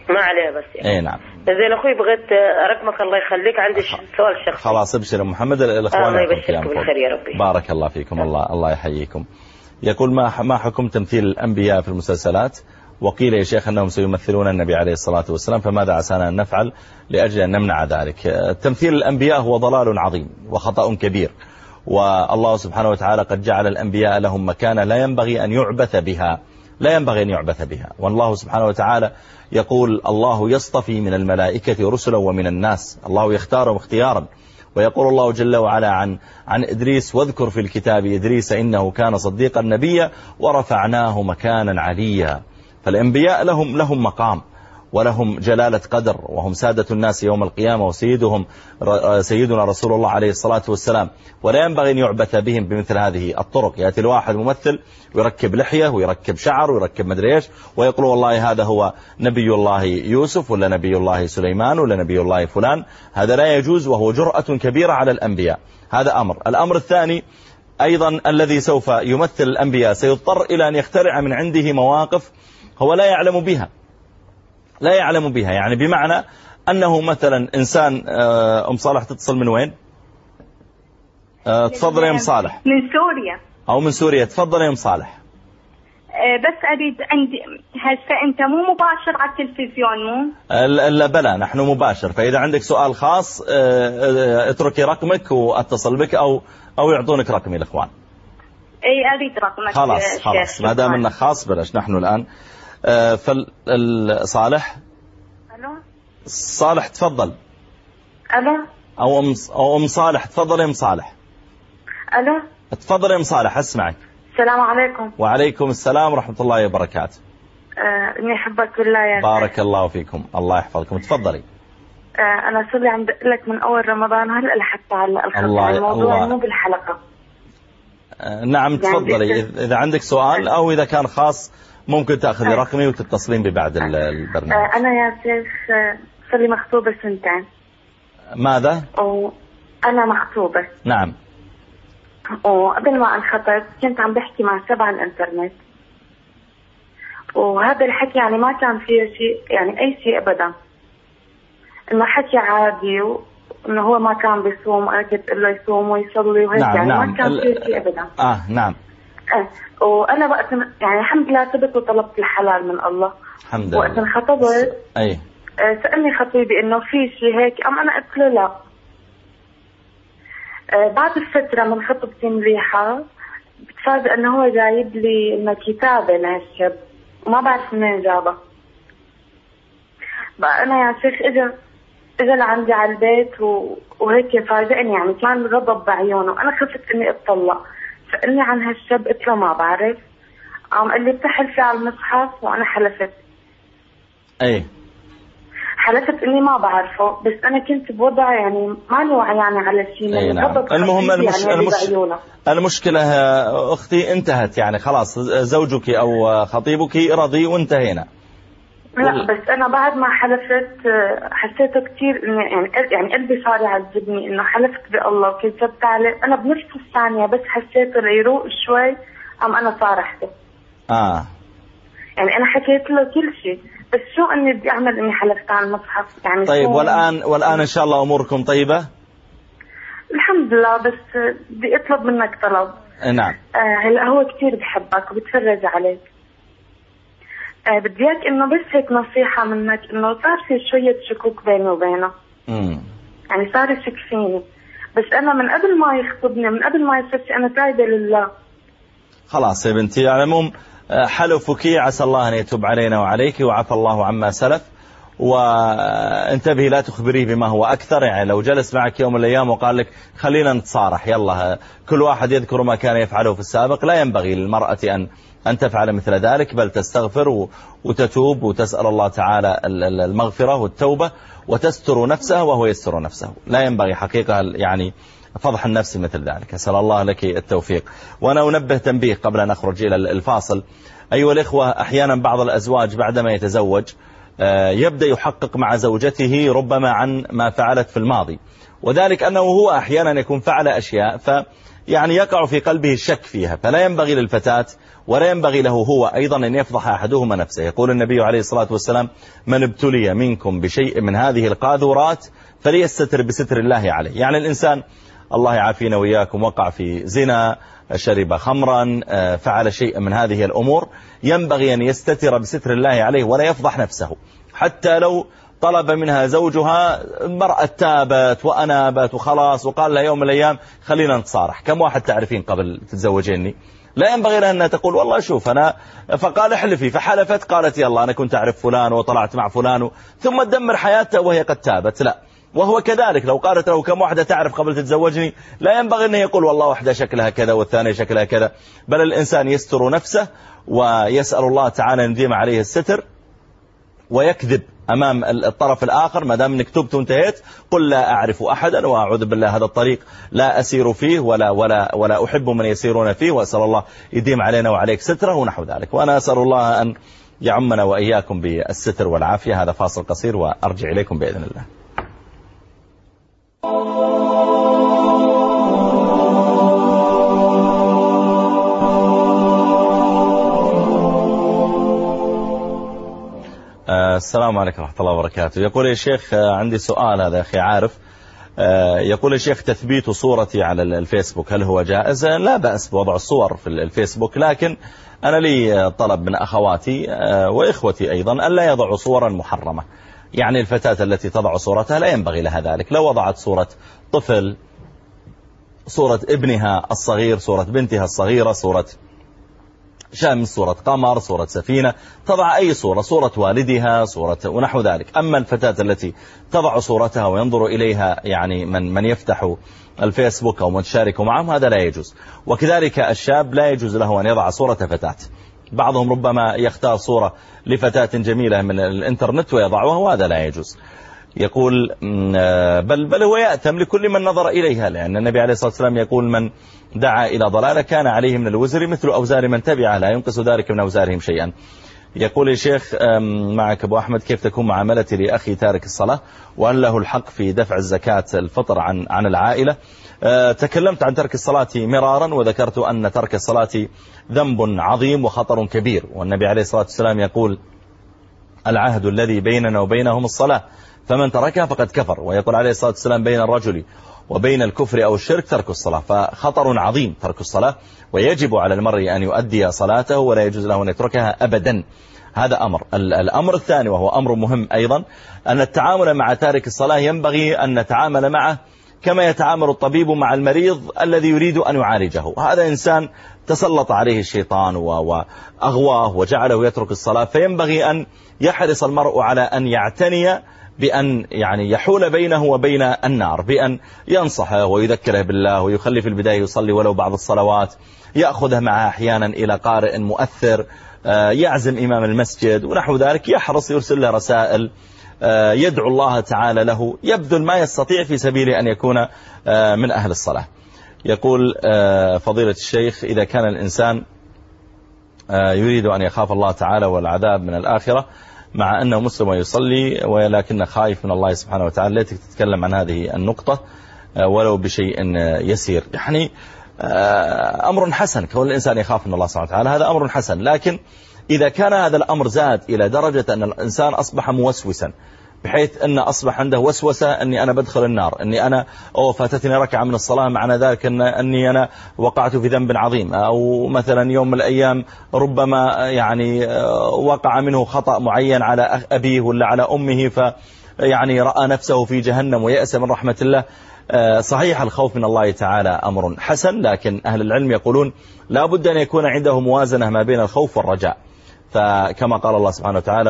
ما عليها بس يعني. اي نعم. زين اخوي بغيت رقمك الله يخليك، عندي سؤال شخصي. خلاص ابشر محمد، الاخوان الله يبشرك بالخير يا ربي. بارك الله فيكم. الله الله يحييكم. يقول ما ما حكم تمثيل الانبياء في المسلسلات؟ وقيل يا شيخ انهم سيمثلون النبي عليه الصلاة والسلام، فماذا عسانا ان نفعل لاجل ان نمنع ذلك؟ تمثيل الانبياء هو ضلال عظيم وخطأ كبير، والله سبحانه وتعالى قد جعل الانبياء لهم مكانة لا ينبغي ان يعبث بها، لا ينبغي أن يعبث بها. والله سبحانه وتعالى يقول الله يصطفي من الملائكة رسلا ومن الناس، الله يختارهم اختيارا. ويقول الله جل وعلا عن عن إدريس واذكر في الكتاب إدريس إنه كان صديقا نبيا ورفعناه مكانا عليا. فالأنبياء لهم لهم مقام ولهم جلالة قدر، وهم سادة الناس يوم القيامة، وسيدهم سيدنا رسول الله عليه الصلاة والسلام، ولا ينبغي أن يعبث بهم بمثل هذه الطرق. يأتي الواحد ممثل ويركب لحية ويركب شعر ويركب مدري ايش ويقول والله هذا هو نبي الله يوسف ولا نبي الله سليمان ولا نبي الله فلان. هذا لا يجوز، وهو جرأة كبيرة على الأنبياء. هذا أمر. الأمر الثاني أيضا الذي سوف يمثل الأنبياء سيضطر إلى أن يخترع من عنده مواقف هو لا يعلم بها، لا يعلم بها يعني بمعنى أنه مثلا إنسان. أم صالح تتصل من وين؟ تفضل يا أم صالح. من سوريا. أو من سوريا. تفضل يا أم صالح. بس أريد عندي هسه أنت مو مباشر على التلفزيون مو؟ لا بلا نحن مباشر، فإذا عندك سؤال خاص اتركي رقمك واتصل بك أو أو يعطونك رقمي الإخوان. أي أريد رقمك. خلاص خلاص ما دام إنه خاص بلاش. نحن الآن فالصالح. ألو صالح تفضل. ألو أو أم أو أم صالح تفضل يا أم صالح. ألو تفضل يا أم صالح أسمعك. السلام عليكم. وعليكم السلام ورحمة الله وبركاته. آه إني أحبك بالله يا بارك سيد. الله فيكم. الله يحفظكم. تفضلي. آه أنا صلي عم بقول لك من أول رمضان هلا لحتى على الخط. الله الموضوع الله. مو بالحلقة. آه نعم تفضلي. يعني إذا عندك سؤال أو إذا كان خاص ممكن تأخذي آه. رقمي وتتصلين ببعد البرنامج. آه أنا يا شيخ صار لي مخطوبة سنتين. ماذا؟ أنا مخطوبة. نعم. وقبل ما انخطب كنت عم بحكي مع شاب على الانترنت، وهذا الحكي يعني ما كان فيه شيء يعني أي شيء أبدا، إنه حكي عادي، وإنه هو ما كان بيصوم وأنا كنت أقول له يصوم ويصلي وهيك. نعم يعني نعم. ما كان فيه شيء أبدا. آه نعم. آه. وأنا وقت يعني الحمد لله تبت وطلبت الحلال من الله. الحمد لله. وقت انخطبت أي آه سألني خطيبي إنه في شيء هيك، أم أنا قلت له لا. آه بعد الفترة من خطبتي مريحة بتفاجئ إنه هو جايب لي إنه كتابة لهالشاب وما بعرف منين جابه. بقى أنا يا شيخ إجا إجا لعندي على البيت و... وهيك فاجئني، يعني كان غضب بعيونه. أنا خفت إني أتطلق، سألني عن هالشاب قلت له ما بعرف. قام قال لي بتحلفي على المصحف، وأنا حلفت. أي حلفت إني ما بعرفه، بس أنا كنت بوضع يعني ماني وعيانة على شيء. أي نعم. المهم المش... يعني المش... المشكلة أختي انتهت، يعني خلاص زوجك أو خطيبك رضي وانتهينا. لا بس أنا بعد ما حلفت حسيته كتير إني يعني يعني قلبي صار يعذبني، إنه حلفت بالله وكذبت عليه. أنا بنفس الثانية بس حسيته ليروق شوي أم أنا صارحته. آه يعني أنا حكيت له كل شيء، بس شو إني بدي أعمل إني حلفت على المصحف يعني. طيب والآن والآن إن شاء الله أموركم طيبة؟ الحمد لله، بس بدي أطلب منك طلب. نعم. آه هلا هو كتير بحبك وبتفرج عليك. آه بدي إياك إنه بس هيك نصيحة منك، إنه صار في شوية شكوك بيني وبينه. امم يعني صار يشك فيني، بس أنا من قبل ما يخطبني من قبل ما يصير أنا تايبة لله. خلاص يا بنتي، على العموم حلفك عسى الله أن يتوب علينا وعليك وعفى الله عما سلف. وانتبهي لا تخبريه بما هو أكثر، يعني لو جلس معك يوم من الأيام وقال لك خلينا نتصارح يلا، كل واحد يذكر ما كان يفعله في السابق، لا ينبغي للمرأة أن أن تفعل مثل ذلك، بل تستغفر وتتوب وتسأل الله تعالى المغفرة والتوبة وتستر نفسها وهو يستر نفسه. لا ينبغي حقيقة يعني فضح النفس مثل ذلك. أسأل الله لك التوفيق. وأنا أنبه تنبيه قبل أن نخرج إلى الفاصل. أيها الإخوة، أحيانا بعض الأزواج بعدما يتزوج يبدأ يحقق مع زوجته ربما عن ما فعلت في الماضي، وذلك أنه هو أحيانا يكون فعل أشياء يعني يقع في قلبه الشك فيها. فلا ينبغي للفتاة ولا ينبغي له هو أيضا أن يفضح أحدهما نفسه. يقول النبي عليه الصلاة والسلام: من ابتلي منكم بشيء من هذه القاذورات فليستتر بستر الله عليه. يعني الإنسان الله يعافينا وإياكم وقع في زنا، شرب خمرا، فعل شيء من هذه الأمور، ينبغي أن يستتر بستر الله عليه ولا يفضح نفسه. حتى لو طلب منها زوجها، مرأة تابت وأنابت وخلاص وقال لها يوم من الأيام خلينا نتصارح. كم واحد تعرفين قبل تتزوجيني؟ لا ينبغي لها أنها تقول والله شوف أنا، فقال احلفي، فحلفت قالت يلا أنا كنت أعرف فلان وطلعت مع فلان، ثم تدمر حياتها وهي قد تابت. لا، وهو كذلك لو قالت له كم واحدة تعرف قبل تتزوجني، لا ينبغي أنه يقول والله واحدة شكلها كذا والثانية شكلها كذا، بل الإنسان يستر نفسه ويسأل الله تعالى أن يديم عليه الستر، ويكذب أمام الطرف الآخر. ما دام انك تبت وانتهيت قل لا أعرف أحدا وأعوذ بالله هذا الطريق لا أسير فيه ولا ولا ولا أحب من يسيرون فيه، وأسأل الله يديم علينا وعليك ستره ونحو ذلك. وأنا أسأل الله أن يعمنا وإياكم بالستر والعافية. هذا فاصل قصير وأرجع إليكم بإذن الله. السلام عليكم ورحمة الله وبركاته. يقول يا شيخ عندي سؤال، هذا أخي عارف. يقول يا شيخ تثبيت صورتي على الفيسبوك هل هو جائز؟ لا بأس بوضع الصور في الفيسبوك، لكن أنا لي طلب من أخواتي وإخوتي أيضا ألا يضعوا صورا محرمة. يعني الفتاة التي تضع صورتها لا ينبغي لها ذلك. لو وضعت صورة طفل، صورة ابنها الصغير، صورة بنتها الصغيرة، صورة شمس، صورة قمر، صورة سفينة، تضع أي صورة، صورة والدها، صورة ونحو ذلك. أما الفتاة التي تضع صورتها وينظر إليها يعني من من يفتح الفيسبوك أو من تشارك معهم، هذا لا يجوز. وكذلك الشاب لا يجوز له أن يضع صورة فتاة. بعضهم ربما يختار صورة لفتاة جميلة من الإنترنت ويضعها، وهذا لا يجوز. يقول بل بل هو يأتم لكل من نظر إليها، لأن النبي عليه الصلاة والسلام يقول من دعا إلى ضلالة كان عليه من الوزر مثل أوزار من تبعه لا ينقص ذلك من أوزارهم شيئا. يقول يا شيخ معك أبو أحمد، كيف تكون معاملتي لأخي تارك الصلاة وأن له الحق في دفع الزكاة الفطر عن عن العائلة؟ تكلمت عن ترك الصلاة مرارا وذكرت أن ترك الصلاة ذنب عظيم وخطر كبير، والنبي عليه الصلاة والسلام يقول العهد الذي بيننا وبينهم الصلاة فمن تركها فقد كفر. ويقول عليه الصلاة والسلام بين الرجل وبين الكفر أو الشرك ترك الصلاة. فخطر عظيم ترك الصلاة، ويجب على المرء أن يؤدي صلاته ولا يجوز له أن يتركها أبدا. هذا أمر. الأمر الثاني وهو أمر مهم أيضا، أن التعامل مع تارك الصلاة ينبغي أن نتعامل معه كما يتعامل الطبيب مع المريض الذي يريد أن يعالجه. هذا إنسان تسلط عليه الشيطان وأغواه وجعله يترك الصلاة، فينبغي أن يحرص المرء على أن يعتني بأن يعني يحول بينه وبين النار، بأن ينصحه ويذكره بالله ويخلي في البداية يصلي ولو بعض الصلوات، يأخذه معه أحيانا إلى قارئ مؤثر، يعزم إمام المسجد ونحو ذلك، يحرص يرسل له رسائل، يدعو الله تعالى له، يبذل ما يستطيع في سبيل أن يكون من أهل الصلاة. يقول فضيلة الشيخ إذا كان الإنسان يريد أن يخاف الله تعالى والعذاب من الآخرة مع أنه مسلم ويصلي ولكن خايف من الله سبحانه وتعالى، ليتك تتكلم عن هذه النقطة ولو بشيء يسير. يعني أمر حسن كون الإنسان يخاف من الله سبحانه وتعالى، هذا أمر حسن، لكن إذا كان هذا الأمر زاد إلى درجة أن الإنسان أصبح موسوسا بحيث أن أصبح عنده وسوسة أني أنا بدخل النار، أني أنا أو فاتتني ركعة من الصلاة معنى ذلك أن أني أنا وقعت في ذنب عظيم، أو مثلا يوم من الأيام ربما يعني وقع منه خطأ معين على أبيه ولا على أمه فيعني رأى نفسه في جهنم ويأس من رحمة الله. صحيح الخوف من الله تعالى أمر حسن، لكن أهل العلم يقولون لا بد أن يكون عنده موازنة ما بين الخوف والرجاء، فكما قال الله سبحانه وتعالى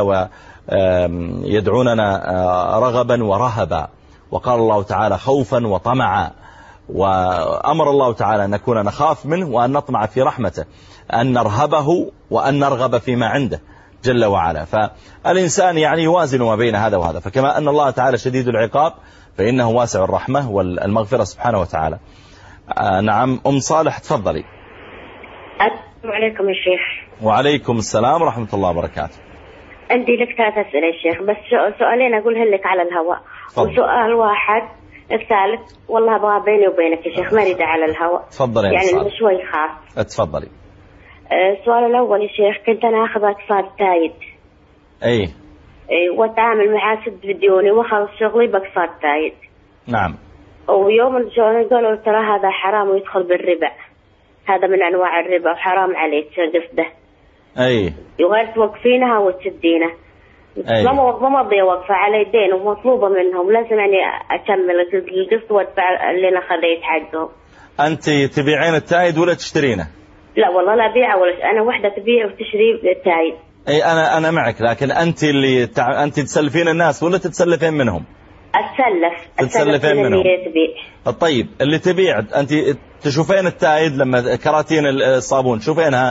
ويدعوننا رغبا ورهبا، وقال الله تعالى خوفا وطمعا، وأمر الله تعالى أن نكون نخاف منه وأن نطمع في رحمته، أن نرهبه وأن نرغب فيما عنده جل وعلا. فالإنسان يعني يوازن ما بين هذا وهذا، فكما أن الله تعالى شديد العقاب فإنه واسع الرحمة والمغفرة سبحانه وتعالى. آه نعم أم صالح تفضلي. السلام عليكم يا شيخ. وعليكم السلام ورحمة الله وبركاته. عندي لك ثلاث أسئلة يا شيخ، بس سؤالين أقولها لك على الهواء. وسؤال واحد الثالث والله أبغى بيني وبينك يا شيخ ما أريد على الهواء. تفضلي. يعني شوي خاص. تفضلي. السؤال الأول يا شيخ، كنت أنا أخذ أقساط تايد. أي. أي وأتعامل معاه سد بديوني وأخلص شغلي بأقساط تايد. نعم. ويوم الجون قالوا ترى هذا حرام ويدخل بالربا، هذا من أنواع الربا وحرام عليك قصده. أي. وغير توقفينها وتسدينه. ما ما مضي وقفة علي دين ومطلوبة منهم، لازم يعني أكمل القسط وأدفع اللي أنا خذيت حقهم. أنت تبيعين التايد ولا تشترينه؟ لا والله لا بيع ولا، أنا وحدة تبيع وتشتري التايد. أي أنا أنا معك، لكن أنت اللي تع... أنت تسلفين الناس ولا تتسلفين منهم؟ أتسلف. تتسلفين منهم. اللي تبيع. طيب اللي تبيع أنت تشوفين التايد لما كراتين الصابون تشوفينها؟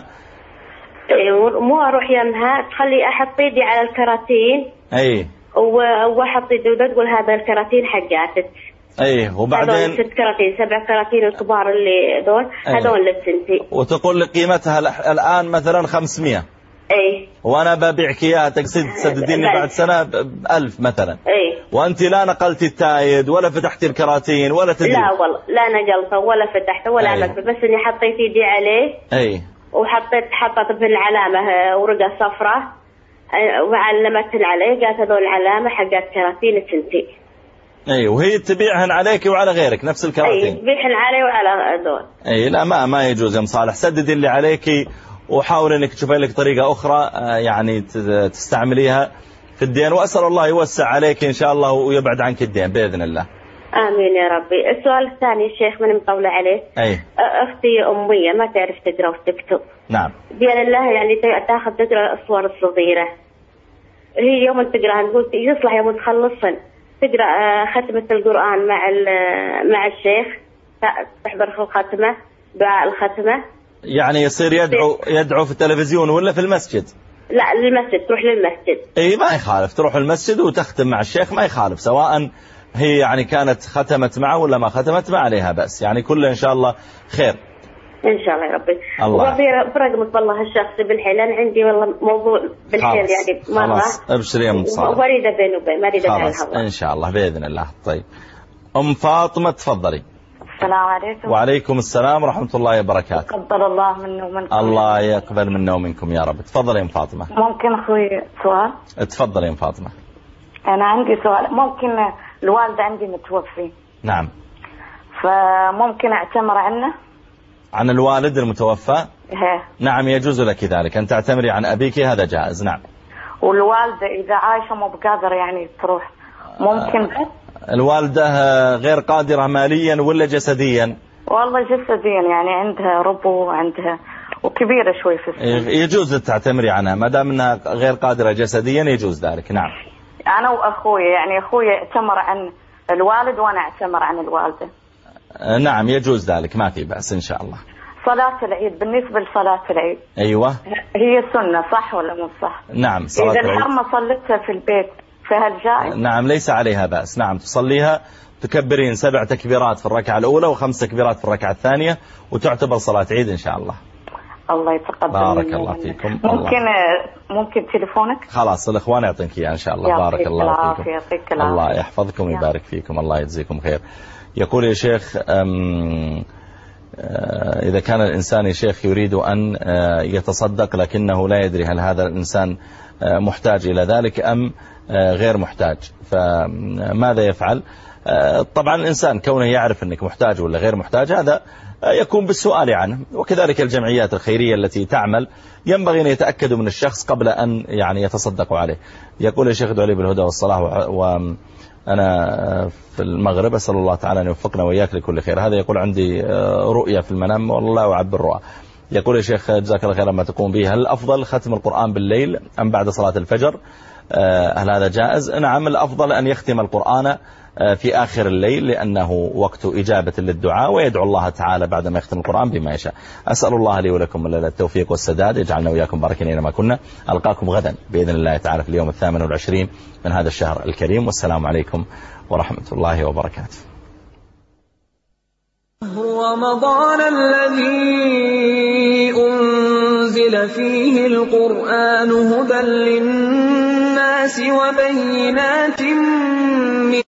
مو أروح يمها تخلي أحط يدي على الكراتين. أي. وأحط يدي وتقول هذا الكراتين حقاتك. أي. وبعدين ست كراتين سبع كراتين الكبار اللي دول هذول للسنتي. وتقول لي قيمتها الآن مثلا خمسمية. أي. وأنا ببيعك إياها تقصد تسدديني بعد سنة بألف مثلا. أي. وأنت لا نقلتي التايد ولا فتحتي الكراتين ولا تدري. لا والله لا نقلته ولا فتحته ولا عملت، بس إني حطيت يدي عليه. أي. وحطيت حطت في العلامة ورقة صفراء وعلمتها عليه، قالت هذول العلامة حقت كراتين السنتي. اي. وهي تبيعهن عليك وعلى غيرك نفس الكراتين. اي تبيعهن علي وعلى هذول. اي لا ما ما يجوز يا ام صالح، سددي اللي عليكي وحاول انك تشوفي لك طريقة اخرى يعني تستعمليها في الدين، واسأل الله يوسع عليك ان شاء الله ويبعد عنك الدين باذن الله. آمين يا ربي. السؤال الثاني الشيخ من مطولة عليه. أي. أختي أمية ما تعرف تقرأ وتكتب. نعم. بيان الله يعني تأخذ تقرأ الأصور الصغيرة، هي يوم تقرأ نقول يصلح يوم تخلصن تقرأ ختمة القرآن مع مع الشيخ، تحضر في الختمة دعاء الختمة. يعني يصير يدعو يدعو في التلفزيون ولا في المسجد؟ لا للمسجد، تروح للمسجد. اي ما يخالف تروح المسجد وتختم مع الشيخ، ما يخالف سواء هي يعني كانت ختمت معه ولا ما ختمت ما عليها بأس، يعني كله إن شاء الله خير. إن شاء الله يا ربي. الله. برقمك والله الشخصي بالحيل، أنا عندي والله موضوع بالحيل يعني مرة. خلاص ابشري يا أم صالح. وأريد بيني وبين ما أريد خلاص إن شاء الله بإذن الله. طيب أم فاطمة تفضلي. السلام عليكم. وعليكم السلام ورحمة الله وبركاته. قبل الله منا ومنكم. الله يقبل منا ومنكم يا رب. تفضلي يا أم فاطمة. ممكن أخوي سؤال؟ تفضلي يا أم فاطمة. أنا عندي سؤال، ممكن الوالدة عندي متوفي. نعم. فممكن أعتمر عنه؟ عن الوالد المتوفى؟ هي. نعم يجوز لك ذلك أن تعتمري عن أبيك، هذا جائز. نعم. والوالدة إذا عايشة مو بقادرة يعني تروح ممكن؟ آه الوالدة غير قادرة ماليا ولا جسديا؟ والله جسديا، يعني عندها ربو عندها وكبيرة شوي في السن. يجوز تعتمري عنها ما دام أنها غير قادرة جسديا، يجوز ذلك. نعم. أنا وأخوي يعني أخوي اعتمر عن الوالد وأنا اعتمر عن الوالدة. نعم يجوز ذلك ما في بأس إن شاء الله. صلاة العيد بالنسبة لصلاة العيد. أيوة. هي سنة صح ولا مو صح؟ نعم صلاة إذا العيد. إذا الحرمة صلتها في البيت فهل جائز؟ نعم ليس عليها بأس. نعم تصليها، تكبرين سبع تكبيرات في الركعة الأولى وخمس تكبيرات في الركعة الثانية وتعتبر صلاة عيد إن شاء الله. الله يتقبل. بارك الله فيكم. ممكن الله. ممكن تليفونك؟ خلاص الإخوان يعطينك إياه إن شاء الله. بارك الله فيكم. يعطيك الله يحفظكم ويبارك فيكم. الله يجزيكم خير. يقول يا شيخ إذا كان الإنسان يا شيخ يريد أن يتصدق لكنه لا يدري هل هذا الإنسان محتاج إلى ذلك أم غير محتاج، فماذا يفعل؟ طبعا الإنسان كونه يعرف أنك محتاج ولا غير محتاج هذا يكون بالسؤال عنه، وكذلك الجمعيات الخيرية التي تعمل ينبغي أن يتأكدوا من الشخص قبل أن يعني يتصدقوا عليه. يقول يا شيخ ادعوا لي بالهدى والصلاح وأنا في المغرب أسأل الله تعالى أن يوفقنا وإياك لكل خير. هذا يقول عندي رؤية في المنام والله أعب الرؤى. يقول يا شيخ جزاك الله خيرا ما تقوم به، هل الأفضل ختم القرآن بالليل أم بعد صلاة الفجر؟ هل هذا جائز؟ نعم الأفضل أن يختم القرآن في آخر الليل لأنه وقت إجابة للدعاء ويدعو الله تعالى بعد ما يختم القرآن بما يشاء. أسأل الله لي ولكم التوفيق والسداد، يجعلنا وإياكم باركين أينما كنا. ألقاكم غدا بإذن الله تعالى في اليوم الثامن والعشرين من هذا الشهر الكريم، والسلام عليكم ورحمة الله وبركاته. رمضان الذي أنزل فيه القرآن هدى للناس وبينات من